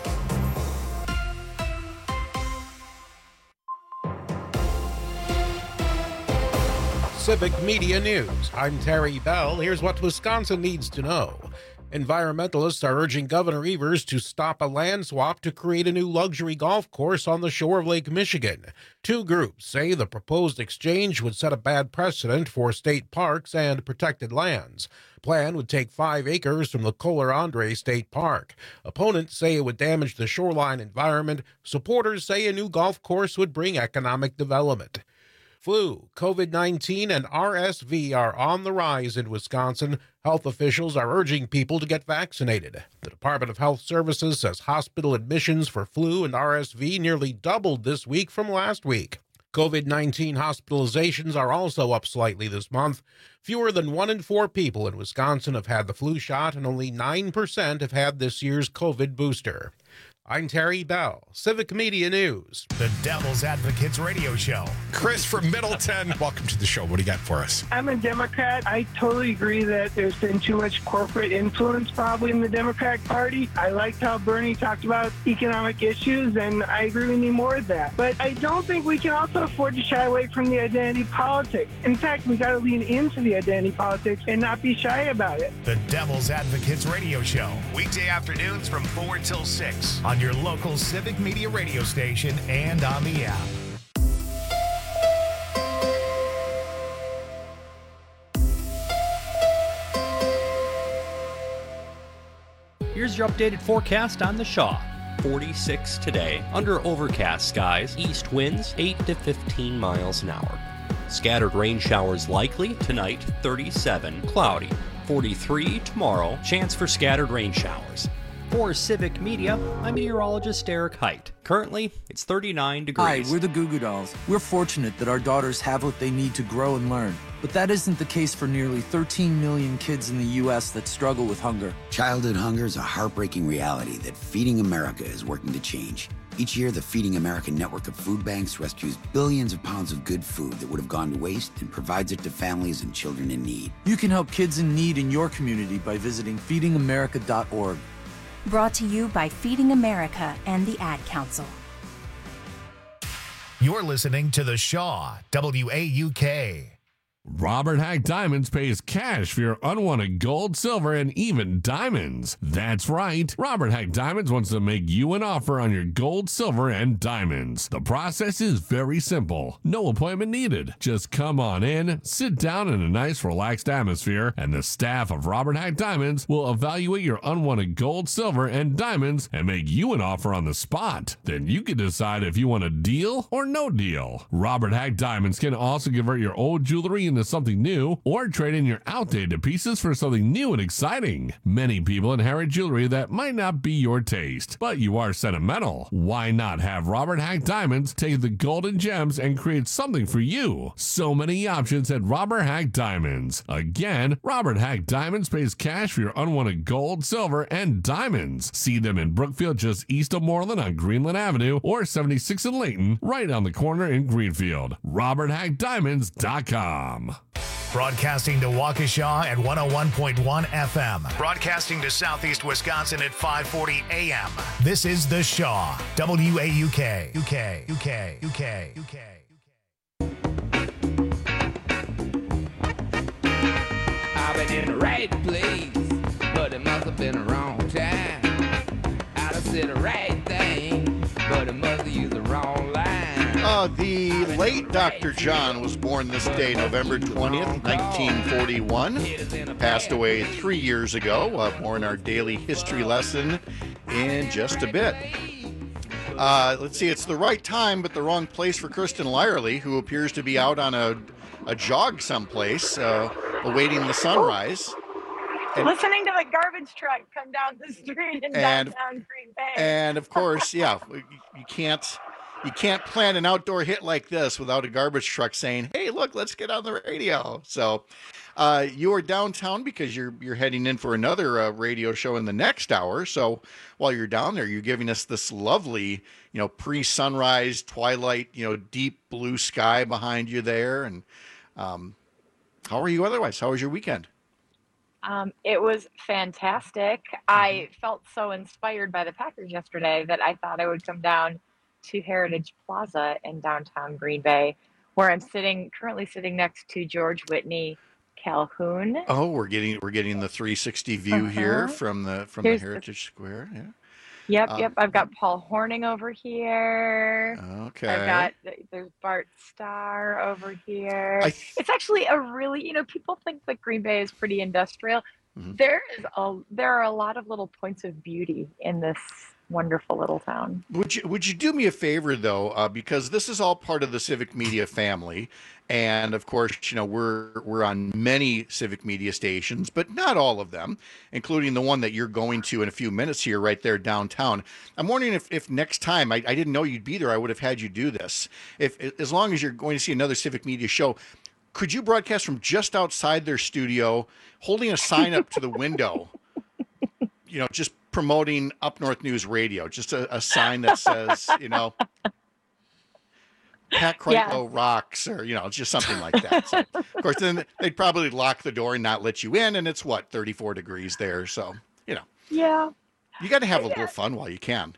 Civic Media News. I'm Terry Bell. Here's what Wisconsin needs to know. Environmentalists are urging Governor Evers to stop a land swap to create a new luxury golf course on the shore of Lake Michigan. Two groups say the proposed exchange would set a bad precedent for state parks and protected lands. Plan would take five acres from the Kohler Andre State Park. Opponents say it would damage the shoreline environment. Supporters say a new golf course would bring economic development. Flu, COVID nineteen, and R S V are on the rise in Wisconsin. Health officials are urging people to get vaccinated. The Department of Health Services says hospital admissions for flu and R S V nearly doubled this week from last week. COVID nineteen hospitalizations are also up slightly this month. Fewer than one in four people in Wisconsin have had the flu shot, and only nine percent have had this year's COVID booster. I'm Terry Bell, Civic Media News. The Devil's Advocates Radio Show. Chris from Middleton, welcome to the show. What do you got for us? I'm a Democrat. I totally agree that there's been too much corporate influence probably in the Democratic Party. I liked how Bernie talked about economic issues, and I agree we need more of that. But I don't think we can also afford to shy away from the identity politics. In fact, we got to lean into the identity politics and not be shy about it. The Devil's Advocates Radio Show. Weekday afternoons from four till six on your local Civic Media radio station and on the app. Here's your updated forecast on the Shaw. forty-six today, under overcast skies, east winds eight to fifteen miles an hour. Scattered rain showers likely tonight, thirty-seven, cloudy. forty-three tomorrow, chance for scattered rain showers. For Civic Media, I'm meteorologist Eric Height. Currently, it's thirty-nine degrees. Hi, we're the Goo Goo Dolls. We're fortunate that our daughters have what they need to grow and learn. But that isn't the case for nearly thirteen million kids in the U S that struggle with hunger. Childhood hunger is a heartbreaking reality that Feeding America is working to change. Each year, the Feeding America network of food banks rescues billions of pounds of good food that would have gone to waste and provides it to families and children in need. You can help kids in need in your community by visiting feeding america dot org. Brought to you by Feeding America and the Ad Council. You're listening to the Shaw, W A U K. Robert Hack Diamonds pays cash for your unwanted gold, silver, and even diamonds. That's right. Robert Hack Diamonds wants to make you an offer on your gold, silver, and diamonds. The process is very simple. No appointment needed. Just come on in, sit down in a nice, relaxed atmosphere, and the staff of Robert Hack Diamonds will evaluate your unwanted gold, silver, and diamonds and make you an offer on the spot. Then you can decide if you want a deal or no deal. Robert Hack Diamonds can also convert your old jewelry into something new or trade in your outdated pieces for something new and exciting. Many people inherit jewelry that might not be your taste, but you are sentimental. Why not have Robert Hack Diamonds take the golden gems and create something for you? So many options at Robert Hack Diamonds. Again, Robert Hack Diamonds pays cash for your unwanted gold, silver, and diamonds. See them in Brookfield just east of Moreland on Greenland Avenue or seventy-six in Layton, right on the corner in Greenfield. robert hack diamonds dot com. Broadcasting to Waukesha at one oh one point one F M. Broadcasting to Southeast Wisconsin at five forty A M. This is The Shaw. W A U K. U K. U K. U K. U K. I've been in the right place, but it must have been the wrong time. I done said the right thing, but it must have used the wrong line. Uh, the late Doctor John was born this day, November twentieth, nineteen forty-one. Passed away three years ago. Uh, more in our daily history lesson in just a bit. Uh, let's see, it's the right time, but the wrong place for Kristen Lyerly, who appears to be out on a, a jog someplace, uh, awaiting the sunrise. And, listening to the garbage truck come down the street in and, downtown Green Bay. And of course, yeah, you can't you can't plan an outdoor hit like this without a garbage truck saying, "Hey, look, let's get on the radio." So, uh, you are downtown because you're you're heading in for another uh, radio show in the next hour. So while you're down there, you're giving us this lovely, you know, pre-sunrise, twilight, you know, deep blue sky behind you there. And um, how are you otherwise? How was your weekend? Um, it was fantastic. I felt so inspired by the Packers yesterday that I thought I would come down to Heritage Plaza in downtown Green Bay, where I'm sitting currently sitting next to George Whitney Calhoun. Oh, we're getting we're getting the three sixty view uh-huh. here from the from Here's the Heritage the... Square. Yeah. Yep, uh, yep. I've got Paul Horning over here. Okay. I've got there's Bart Starr over here. I... It's actually a really, you know, people think that Green Bay is pretty industrial. Mm-hmm. There is a there are a lot of little points of beauty in this wonderful little town. Would you would you do me a favor though, uh, because this is all part of the Civic Media family, and of course, you know, we're we're on many Civic Media stations, but not all of them, including the one that you're going to in a few minutes here, right there downtown. I'm wondering if, if next time I, I didn't know you'd be there, I would have had you do this. If as long as you're going to see another Civic Media show, could you broadcast from just outside their studio, holding a sign up to the window? You know, just promoting Up North News Radio, just a, a sign that says, you know, Pat Kreitlow yeah. rocks, or, you know, just something like that. So, of course, then they'd probably lock the door and not let you in, and it's, what, thirty-four degrees there, so, you know. Yeah. You got to have a yeah. little fun while you can.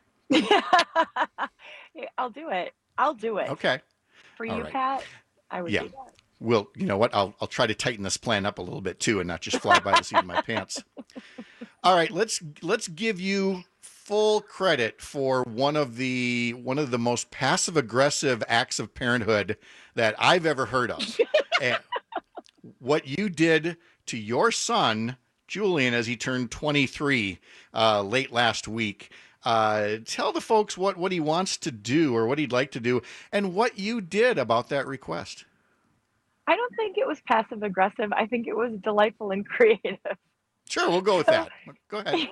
I'll do it. I'll do it. Okay. For All you, right. Pat, I would yeah. do that. Well, you know what? I'll I'll try to tighten this plan up a little bit too, and not just fly by the seat of my pants. All right, let's let's give you full credit for one of the one of the most passive aggressive acts of parenthood that I've ever heard of. And what you did to your son Julian as he turned twenty-three uh, late last week. Uh, tell the folks what what he wants to do or what he'd like to do, and what you did about that request. I don't think it was passive aggressive. I think it was delightful and creative. Sure, we'll go with that. Go ahead.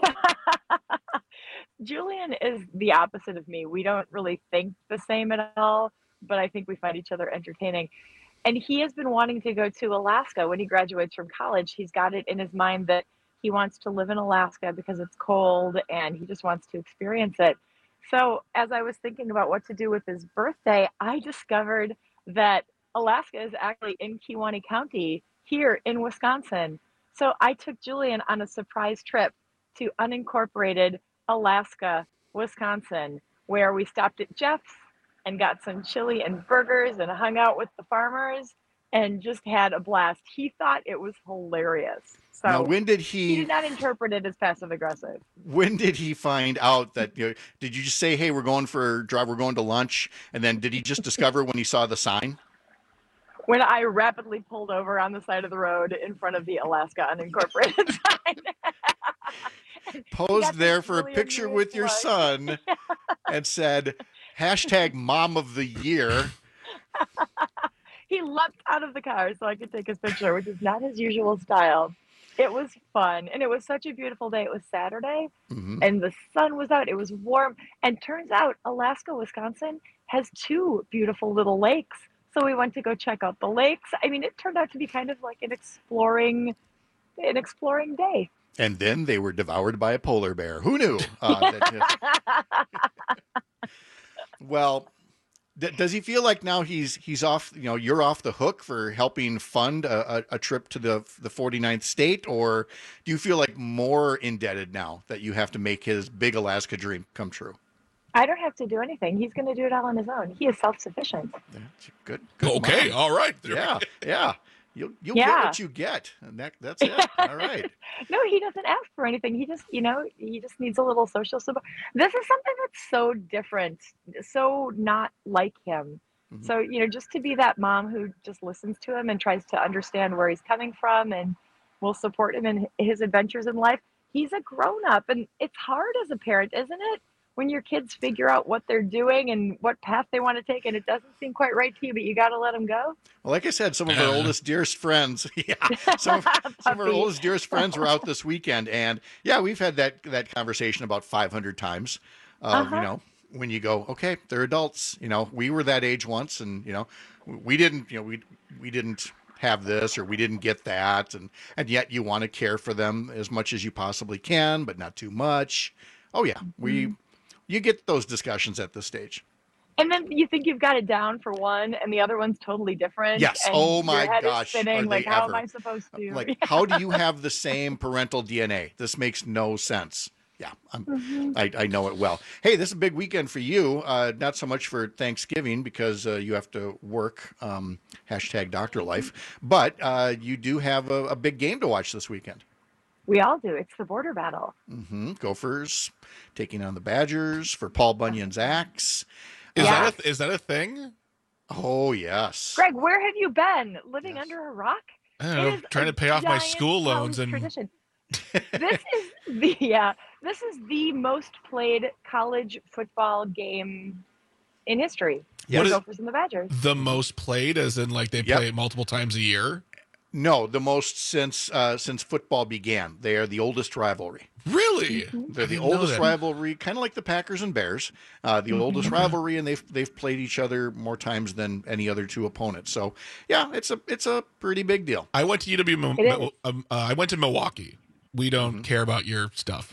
Julian is the opposite of me. We don't really think the same at all, but I think we find each other entertaining. And he has been wanting to go to Alaska when he graduates from college. He's got it in his mind that he wants to live in Alaska because it's cold and he just wants to experience it. So as I was thinking about what to do with his birthday, I discovered that Alaska is actually in Kewaunee County here in Wisconsin. So I took Julian on a surprise trip to unincorporated Alaska, Wisconsin, where we stopped at Jeff's and got some chili and burgers and hung out with the farmers and just had a blast. He thought it was hilarious. So now, when did he... He did not interpret it as passive aggressive. When did he find out that, you know, did you just say, hey, we're going for drive, we're going to lunch? And then did he just discover when he saw the sign? When I rapidly pulled over on the side of the road in front of the Alaska unincorporated sign. Posed there for really a picture with your son and said, hashtag mom of the year. He leapt out of the car so I could take his picture, which is not his usual style. It was fun. And it was such a beautiful day. It was Saturday mm-hmm. and the sun was out. It was warm. And turns out Alaska, Wisconsin has two beautiful little lakes. So we went to go check out the lakes. I mean, it turned out to be kind of like an exploring, an exploring day. And then they were devoured by a polar bear. Who knew? Uh, that, well, D- does he feel like now he's he's off? You know, you're off the hook for helping fund a, a, a trip to the the forty-ninth state, or do you feel like more indebted now that you have to make his big Alaska dream come true? I don't have to do anything. He's going to do it all on his own. He is self-sufficient. Good. good Okay. mom. All right. There Yeah. Yeah. You'll you'll Yeah. get what you get, and that that's it. All right. No, he doesn't ask for anything. He just, you know, he just needs a little social support. This is something that's so different, so not like him. Mm-hmm. So, you know, just to be that mom who just listens to him and tries to understand where he's coming from and will support him in his adventures in life. He's a grown up, and it's hard as a parent, isn't it? When your kids figure out what they're doing and what path they want to take, and it doesn't seem quite right to you, but you got to let them go. Well, like I said, some of our oldest, dearest friends, yeah, some of, some of our oldest, dearest friends were out this weekend, and yeah, we've had that that conversation about five hundred times. Uh, Uh-huh. You know, when you go, okay, they're adults. You know, we were that age once, and you know, we didn't, you know, we we didn't have this or we didn't get that, and and yet you want to care for them as much as you possibly can, but not too much. Oh yeah, we. Mm-hmm. You get those discussions at this stage. And then you think you've got it down for one, and the other one's totally different. Yes. And Oh my your head is gosh, spinning, are like, they how ever. am I supposed to? Like, how do you have the same parental D N A? This makes no sense. Yeah, I'm, Mhm. I, I know it well. Hey, this is a big weekend for you. Uh, not so much for Thanksgiving because uh, you have to work, um, hashtag doctor life, but uh, you do have a, a big game to watch this weekend. We all do. It's the border battle. Mm-hmm. Gophers taking on the Badgers for Paul Bunyan's axe. Is Yeah. that a, is that a thing? Oh, yes. Greg, where have you been? Living under a rock? I don't It know, is trying a to pay off my giant school loans college and tradition. This is the yeah. This is the most played college football game in history. Yes. The Gophers and the Badgers. the most played, as in like they Yep. play it multiple times a year. No, the most since uh, since football began. They are the oldest rivalry. Really? They're I the didn't know oldest that. rivalry, kind of like the Packers and Bears. Uh, the oldest rivalry, and they've they've played each other more times than any other two opponents. So yeah, it's a it's a pretty big deal. I went to U W. Mil- It is. Mil- um, uh, I went to Milwaukee. We don't Mm-hmm. care about your stuff.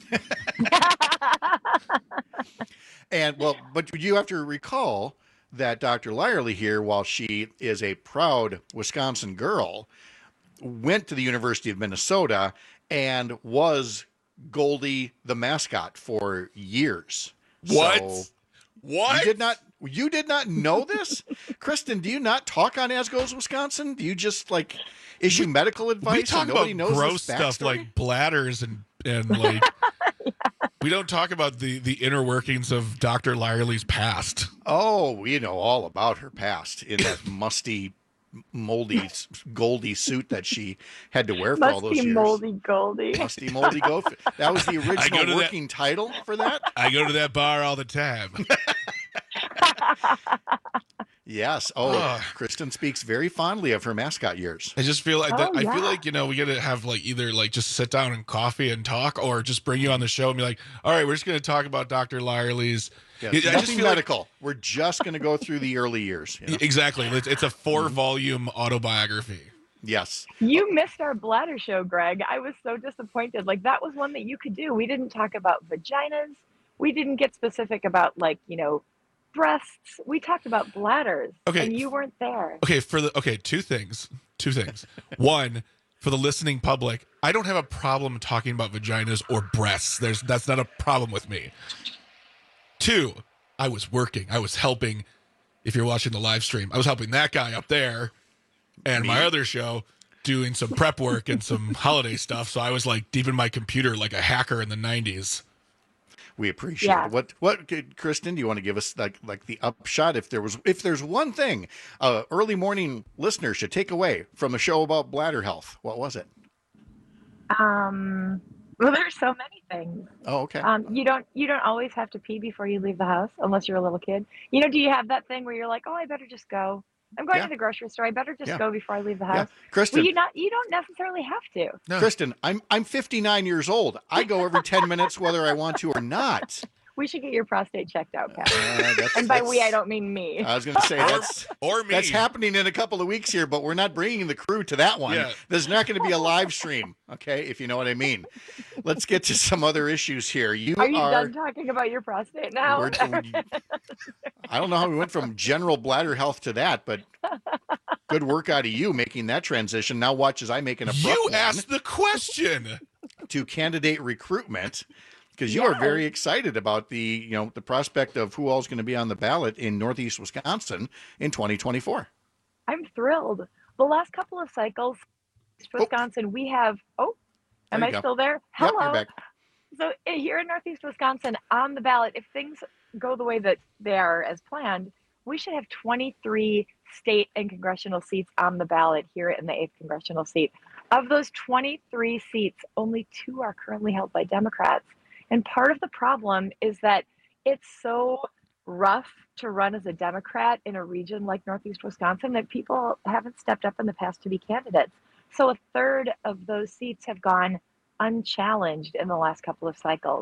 And well, but you have to recall that Doctor Lyerly here, while she is a proud Wisconsin girl, went to the University of Minnesota and was Goldie the mascot for years. What? So What? you did not you did not know this? Kristen, do you not talk on As Goes Wisconsin? Do you just like issue medical advice? we talk and nobody about knows gross this stuff backstory? like bladders and and like. We don't talk about the the inner workings of Doctor Lyerly's past. Oh, we know all about her past in that musty, moldy, Goldie suit that she had to wear for all those Musty years. moldy Goldie. Musty, moldy gopher. That was the go to original that- working title for that. I go to that bar all the time. Yes. Oh, Ugh. Kristen speaks very fondly of her mascot years. I just feel like that, Oh, I feel yeah. like you know we gotta have like either like just sit down and coffee and talk, or just bring you on the show and be like, all right, we're just gonna talk about Doctor Lyerly's. Yes. I just Nothing feel like- medical. We're just going to go through the early years. You know? Exactly. It's, it's a four volume autobiography. Yes. You missed our bladder show, Greg. I was so disappointed. Like, that was one that you could do. We didn't talk about vaginas. We didn't get specific about, like, you know, breasts. We talked about bladders. Okay. And you weren't there. Okay, for the okay, two things. Two things. One, for the listening public, I don't have a problem talking about vaginas or breasts. There's that's not a problem with me. Two, I was working. I was helping. If you're watching the live stream, I was helping that guy up there and my other show doing some prep work and some holiday stuff. So I was like deep in my computer like a hacker in the nineties. We appreciate Yeah. it. What what could- Kristen, do you want to give us like like the upshot if there was if there's one thing uh early morning listeners should take away from a show about bladder health, what was it? Um, well, there's so many things. Oh, okay. Um, you don't you don't always have to pee before you leave the house unless you're a little kid. You know, do you have that thing where you're like, oh, I better just go. I'm going Yeah. to the grocery store. I better just Yeah. go before I leave the Yeah. house. Kristen. Well, you not you don't necessarily have to. No. Kristen, I'm I'm fifty-nine years old. I go every ten minutes whether I want to or not. We should get your prostate checked out, Pat. Uh, that's- and by that's- we, I don't mean me. I was going to say that's or me. That's happening in a couple of weeks here, but we're not bringing the crew to that one. Yeah. There's not going to be a live stream, okay? If you know what I mean. Let's get to some other issues here. You Are you are. done talking about your prostate now? We're- I don't know how we went from general bladder health to that, but good work out of you making that transition. Now watch as I make an abrupt You one asked the question. to candidate recruitment. Because you Yes. are very excited about the, you know, the prospect of who all is going to be on the ballot in Northeast Wisconsin in twenty twenty-four. I'm thrilled. The last couple of cycles, Wisconsin, we have. Oh, am There I you go. still there? Yep, Hello. you're back. So uh, here in Northeast Wisconsin, on the ballot, if things go the way that they are as planned, we should have twenty-three state and congressional seats on the ballot here in the eighth congressional seat. Of those twenty-three seats, only two are currently held by Democrats. And part of the problem is that it's so rough to run as a Democrat in a region like Northeast Wisconsin that people haven't stepped up in the past to be candidates. So a third of those seats have gone unchallenged in the last couple of cycles.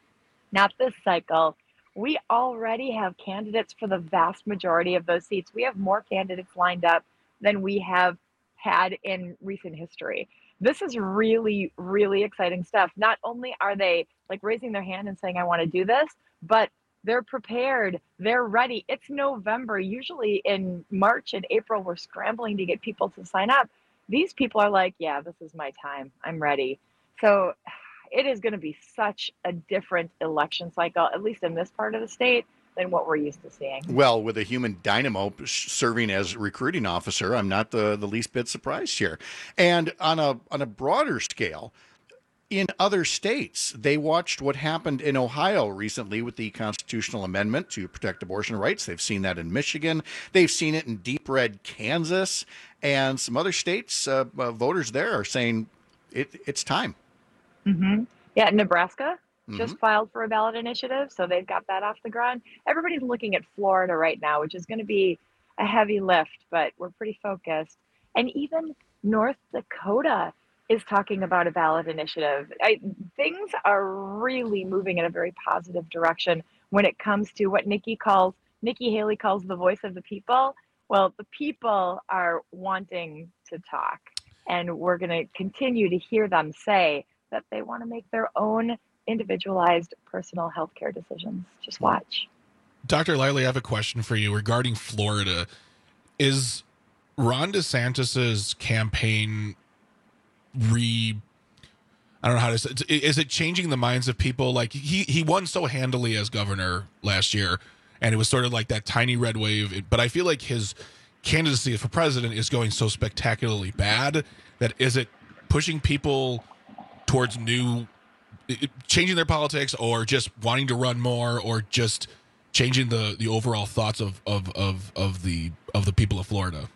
Not this cycle. We already have candidates for the vast majority of those seats. We have more candidates lined up than we have had in recent history. This is really, really exciting stuff. Not only are they like raising their hand and saying, I want to do this, but they're prepared. They're ready. It's November. Usually in March and April, we're scrambling to get people to sign up. These people are like, yeah, this is my time. I'm ready. So it is going to be such a different election cycle, at least in this part of the state, than what we're used to seeing. Well, with a human dynamo serving as recruiting officer, I'm not the, the least bit surprised here. And on a on a broader scale, in other states, they watched what happened in Ohio recently with the constitutional amendment to protect abortion rights. They've seen that in Michigan. They've seen it in deep red Kansas. And some other states, uh, uh, voters there are saying it, it's time. Mm-hmm. Yeah, Nebraska Mm-hmm. just filed for a ballot initiative, so they've got that off the ground. Everybody's looking at Florida right now, which is going to be a heavy lift, but we're pretty focused. And even North Dakota is talking about a ballot initiative. I, things are really moving in a very positive direction when it comes to what Nikki calls, Nikki Haley calls the voice of the people. Well, the people are wanting to talk, and we're going to continue to hear them say that they want to make their own individualized personal healthcare decisions. Just watch. Doctor Lively, I have a question for you regarding Florida. Is Ron DeSantis's campaign re I don't know how to say it. Is it changing the minds of people? Like he he won so handily as governor last year, and it was sort of like that tiny red wave. But I feel like his candidacy for president is going so spectacularly bad that is it pushing people towards new changing their politics, or just wanting to run more, or just changing the the overall thoughts of of of, of the of the people of Florida?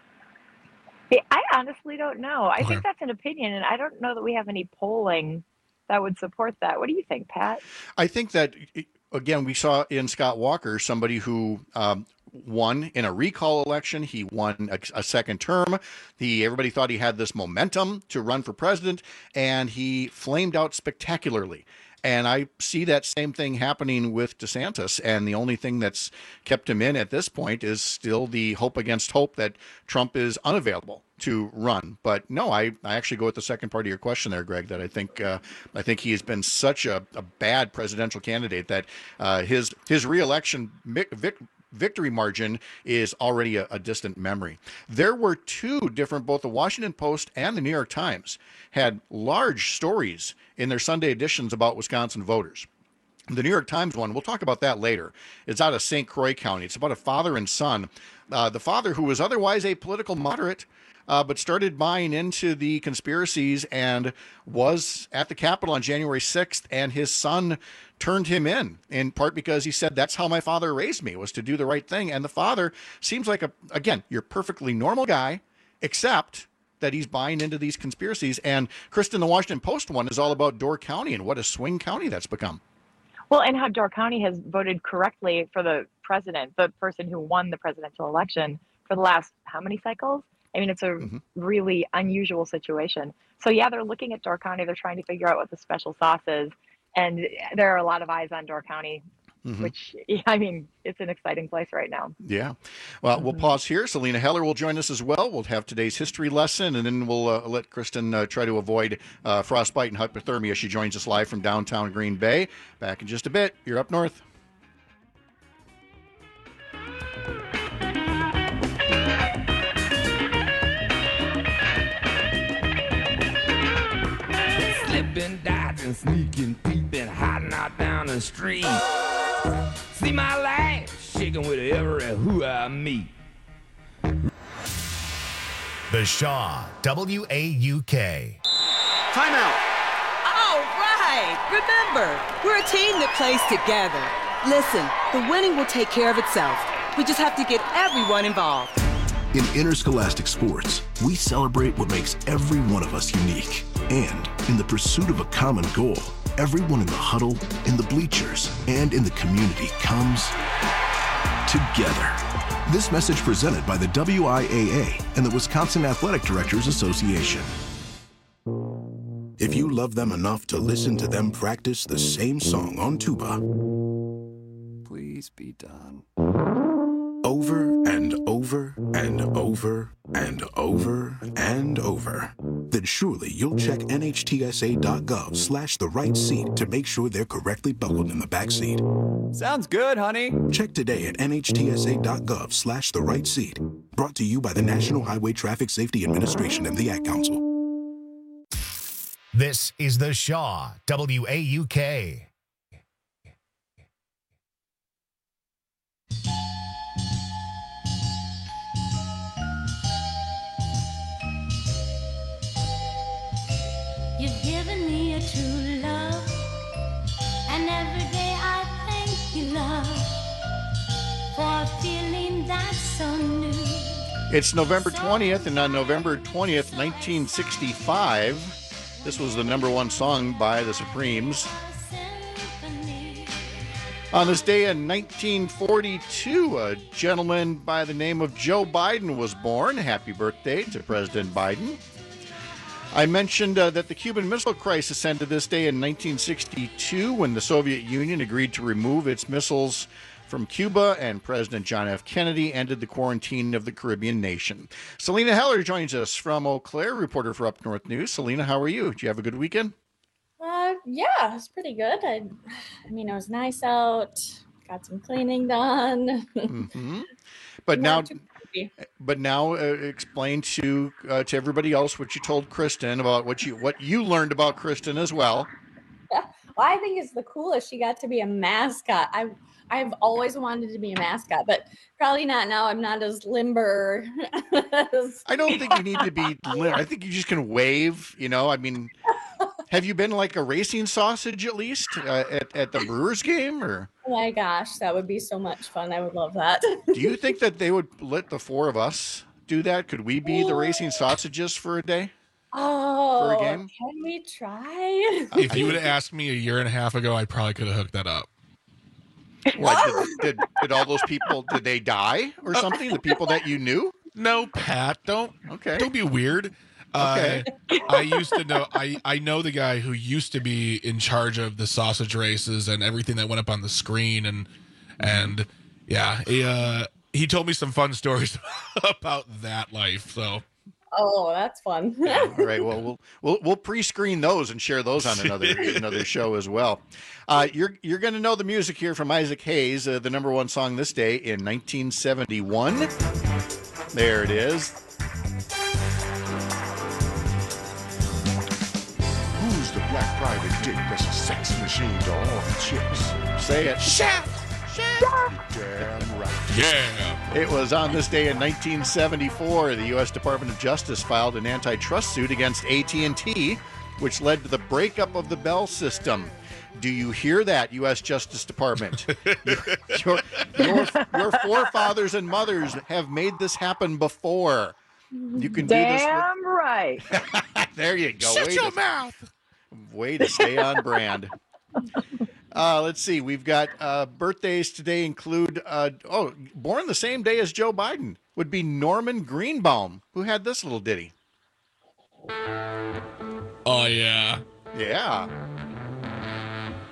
Hey, I honestly don't know. I Okay. think that's an opinion, and I don't know that we have any polling that would support that. What do you think, Pat? I think that, again, we saw in Scott Walker somebody who um, won in a recall election. He won a, a second term. He everybody thought he had this momentum to run for president, and he flamed out spectacularly. And I see that same thing happening with DeSantis. And the only thing that's kept him in at this point is still the hope against hope that Trump is unavailable to run. But no, I, I actually go with the second part of your question there, Greg, that I think uh, I think he has been such a, a bad presidential candidate that uh, his his reelection vic, vic, victory margin is already a, a distant memory. There were two different, both the Washington Post and the New York Times had large stories in their Sunday editions about Wisconsin voters. The New York Times one, we'll talk about that later. It's out of Saint Croix County. It's about a father and son. Uh, the father, who was otherwise a political moderate, uh, but started buying into the conspiracies and was at the Capitol on January sixth, and his son turned him in, in part because he said, that's how my father raised me, was to do the right thing. And the father seems like, a again, you're perfectly normal guy, except that he's buying into these conspiracies. And Kristen, the Washington Post one is all about Door County and what a swing county that's become. Well, and how Door County has voted correctly for the president, the person who won the presidential election for the last how many cycles? I mean, it's a mm-hmm. really unusual situation. So yeah, they're looking at Door County. They're trying to figure out what the special sauce is. and there are a lot of eyes on Door County, Mm-hmm. which, I mean, it's an exciting place right now. Yeah. Well, we'll pause here. Selena Heller will join us as well. We'll have today's history lesson, and then we'll uh, let Kristen uh, try to avoid uh, frostbite and hypothermia. She joins us live from downtown Green Bay. Back in just a bit. You're Up North. Slipping, dodging, sneaking, peeping, hiding out down the street. See my life shaking with every who I meet. The Shaw, W A U K. Timeout. All right. Remember, we're a team that plays together. Listen, the winning will take care of itself. We just have to get everyone involved. In interscholastic sports, we celebrate what makes every one of us unique. And in the pursuit of a common goal, everyone in the huddle, in the bleachers, and in the community comes together. This message presented by the W I A A and the Wisconsin Athletic Directors Association. If you love them enough to listen to them practice the same song on tuba, Please be done. over and over and over and over and over, then surely you'll check N H T S A dot gov slash the right seat to make sure they're correctly buckled in the back seat. Sounds good, honey. Check today at N H T S A dot gov slash the right seat. Brought to you by the National Highway Traffic Safety Administration and the Ad Council. This is The Shaw, W A U K. You've given me a true love, and every day I thank you, love, for a feeling that's so new. It's November twentieth, and on November twentieth, nineteen sixty-five, this was the number one song by the Supremes. On this day in nineteen forty-two, a gentleman by the name of Joe Biden was born. Happy birthday to President Biden. I mentioned uh, that the Cuban Missile Crisis ended this day in nineteen sixty-two when the Soviet Union agreed to remove its missiles from Cuba, and President John F. Kennedy ended the quarantine of the Caribbean nation. Selena Heller joins us from Eau Claire, reporter for Up North News. Selena, how are you? Did you have a good weekend? Uh, yeah, it's pretty good. I, I mean, it was nice out. Got some cleaning done. Mm-hmm. But now, but now, uh, explain to uh, to everybody else what you told Kristen about what you what you learned about Kristen as well. Well, I think it's the coolest. She got to be a mascot. I I've always wanted to be a mascot, but probably not now. I'm not as limber. as... I don't think you need to be. I think you just can wave. You know, I mean. Have you been like a racing sausage at least uh, at, at the Brewers game? Or oh my gosh, that would be so much fun. I would love that. Do you think that they would let the four of us do that? Could we be the racing sausages for a day? Oh, for a game? Can we try? If you would have asked me a year and a half ago, I probably could have hooked that up. Like, did, did, did all those people, did they die or something? The people that you knew? No, Pat, don't, okay. don't be weird. Okay. Uh, I used to know, I, I know the guy who used to be in charge of the sausage races and everything that went up on the screen. And, and yeah, he, uh, he told me some fun stories about that life. So. Oh, that's fun. Yeah, all right. Well, we'll we'll we'll pre-screen those and share those on another another show as well. Uh, you're you're going to know the music here from Isaac Hayes, uh, the number one song this day in nineteen seventy-one. There it is. Who's the black private dick that's a sex machine to all the chicks? Say it. Chef! Chef! Damn right. Yeah. It was on this day in nineteen seventy-four, the U S Department of Justice filed an antitrust suit against A T and T, which led to the breakup of the Bell system. Do you hear that, U S Justice Department? your, your, your, your forefathers and mothers have made this happen before. You can Damn do this. Damn right. There you go. Shut way your to, mouth. Way to stay on brand. Uh, let's see. We've got uh, birthdays today include, uh, oh, born the same day as Joe Biden would be Norman Greenbaum, who had this little ditty. Oh, yeah. Yeah.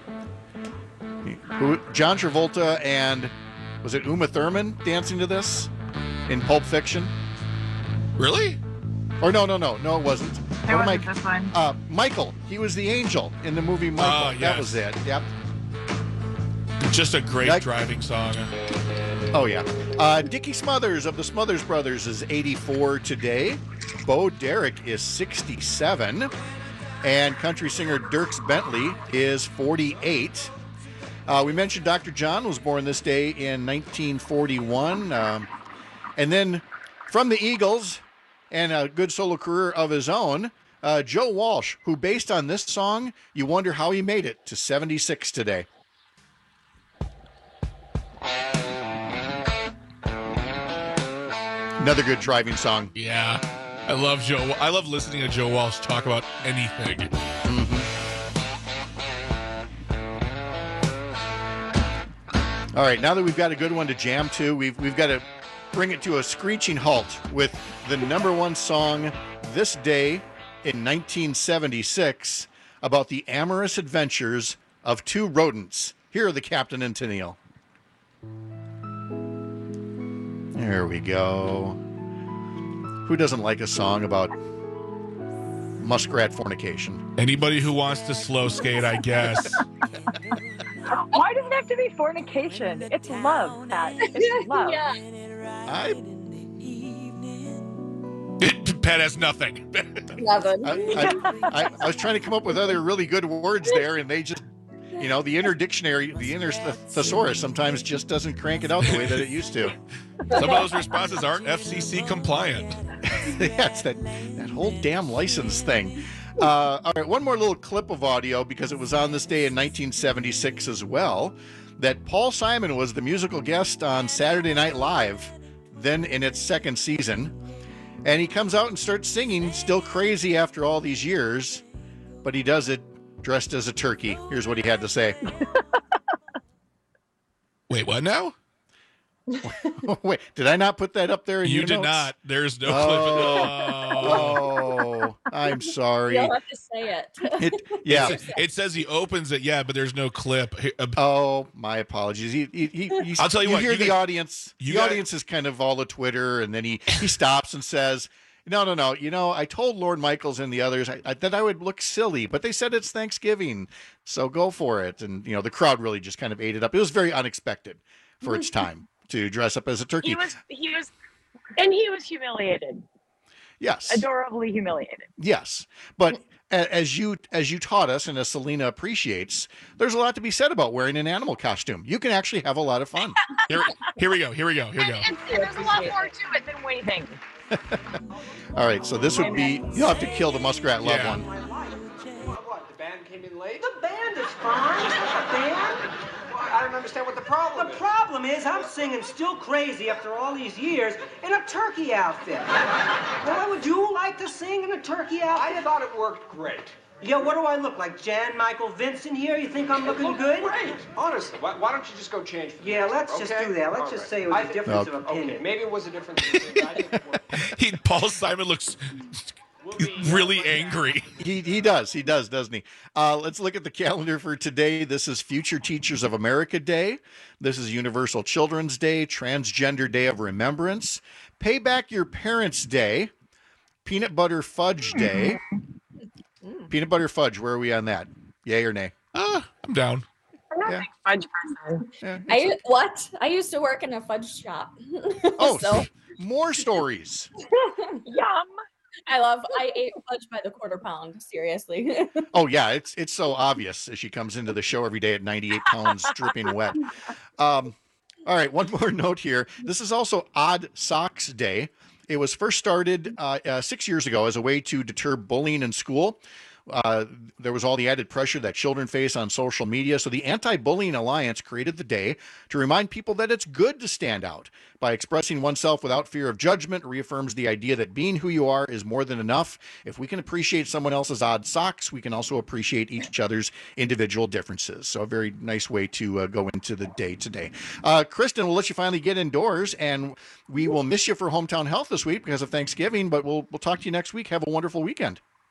Who, John Travolta and was it Uma Thurman dancing to this in Pulp Fiction? Really? Or no, no, no, no, it wasn't. It What am wasn't I- this one. Uh, Michael. He was the angel in the movie Michael. Oh, That yes. was it. Yep. Just a great Like- driving song. Oh, yeah. Uh, Dickie Smothers of the Smothers Brothers is eighty-four today. Bo Derek is sixty-seven. And country singer Dierks Bentley is forty-eight. Uh, we mentioned Doctor John was born this day in nineteen forty-one. Um, and then from the Eagles and a good solo career of his own, uh, Joe Walsh, who based on this song, you wonder how he made it to seventy-six today. Another good driving song. Yeah. I love Joe. I love listening to Joe Walsh talk about anything. All right, now that we've got a good one to jam to, we've we've got to bring it to a screeching halt with the number one song this day in nineteen seventy-six about the amorous adventures of two rodents. Here are the Captain and Tennille. There we go. Who doesn't like a song about muskrat fornication? Anybody who wants to slow skate, I guess. Why does it have to be fornication? It's love, Pat. It's love. Yeah. I, Pat has nothing. Nothing. I, I, I, I was trying to come up with other really good words there, and they just, you know, the inner dictionary, the inner thesaurus sometimes just doesn't crank it out the way that it used to. Some of those responses aren't F C C compliant. Yes, that, that whole damn license thing. Uh, all right, one more little clip of audio because it was on this day in nineteen seventy-six as well, that Paul Simon was the musical guest on Saturday Night Live, then in its second season. And he comes out and starts singing, still crazy after all these years, but he does it dressed as a turkey. Here's what he had to say. Wait, what now? Wait, did I not put that up there in You your did notes? not. There's no Oh, clip. oh, I'm sorry. You'll have to say it. It, yeah. It, it says he opens it, yeah, but there's no clip. Here, uh, Oh, my apologies. He, he, he, he- I'll tell you what, hear you the guys- audience. you the guys- audience is kind of all of Twitter, and then he, he stops and says, no, no, no. You know, I told Lord Michaels and the others I, I, that I would look silly, but they said it's Thanksgiving, so go for it. And, you know, the crowd really just kind of ate it up. It was very unexpected for its time to dress up as a turkey. He was, he was, and he was humiliated. Yes. Adorably humiliated. Yes, but a- as you as you taught us, and as Selena appreciates, there's a lot to be said about wearing an animal costume. You can actually have a lot of fun. Here, here we go. Here we go. Here we go. And, and there's a lot more to it than we think. All right, so this would be you'll have to kill the muskrat loved Yeah. one. What, the band came in late? The band is fine. The band? I don't understand what the problem is. The problem is I'm singing Still Crazy after all these years in a turkey outfit. Boy, would you like to sing in a turkey outfit? I thought it worked great. Yeah, what do I look like, Jan Michael Vincent here? You think I'm looking good? Great. Honestly, why, why don't you just go change for Yeah, this, let's just okay? do that. Let's All just right. say it was I a think- difference Okay. of opinion. Okay, maybe it was a difference of opinion. I didn't work. He, Paul Simon looks really angry. He he does he does doesn't he? Uh, let's look at the calendar for today. This is Future Teachers of America Day. This is Universal Children's Day, Transgender Day of Remembrance, Pay Back Your Parents Day, Peanut Butter Fudge Day. Peanut butter fudge. Where are we on that? Yay or nay? Uh, I'm down. I'm not Yeah. a big fudge person. Yeah, I u- what? I used to work in a fudge shop. Oh, so more stories. Yum. I love. I ate fudge by the quarter pound. Seriously. Oh yeah, it's it's so obvious as she comes into the show every day at ninety-eight pounds, dripping wet. Um, all right, one more note here. This is also Odd Socks Day. It was first started uh, uh, six years ago as a way to deter bullying in school. Uh, there was all the added pressure that children face on social media. So the Anti-Bullying Alliance created the day to remind people that it's good to stand out. By expressing oneself without fear of judgment, reaffirms the idea that being who you are is more than enough. If we can appreciate someone else's odd socks, we can also appreciate each other's individual differences. So a very nice way to uh, go into the day today. Uh, Kristen, we'll let you finally get indoors, and we will miss you for Hometown Health this week because of Thanksgiving, but we'll we'll talk to you next week. Have a wonderful weekend.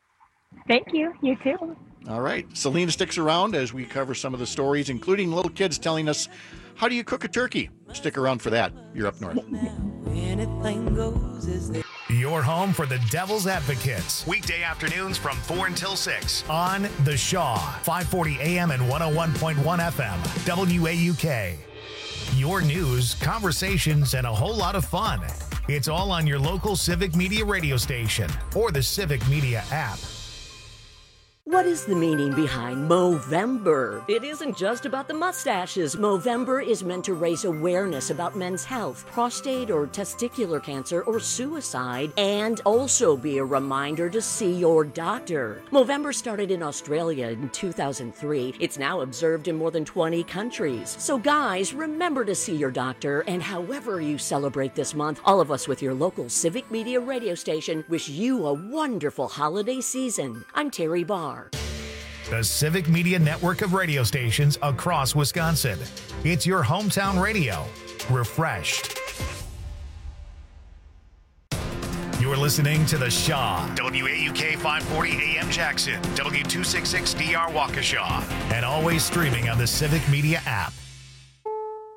Thank you. You too. All right. Selena sticks around as we cover some of the stories, including little kids telling us, how do you cook a turkey? Stick around for that. You're up north. Anything goes is there. Your home for the Devil's Advocates. Weekday afternoons from four until six on The Shaw, five forty A M and one oh one point one F M, W A U K. Your news, conversations, and a whole lot of fun. It's all on your local Civic Media radio station or the Civic Media app. What is the meaning behind Movember? It isn't just about the mustaches. Movember is meant to raise awareness about men's health, prostate or testicular cancer, or suicide, and also be a reminder to see your doctor. Movember started in Australia in two thousand three. It's now observed in more than twenty countries. So guys, remember to see your doctor, and however you celebrate this month, all of us with your local Civic Media radio station wish you a wonderful holiday season. I'm Terry Barr. The Civic Media network of radio stations across Wisconsin. It's your hometown radio. Refreshed. You're listening to The Shaw. W A U K five forty A M Jackson. W two sixty-six D R Waukesha. And always streaming on the Civic Media app.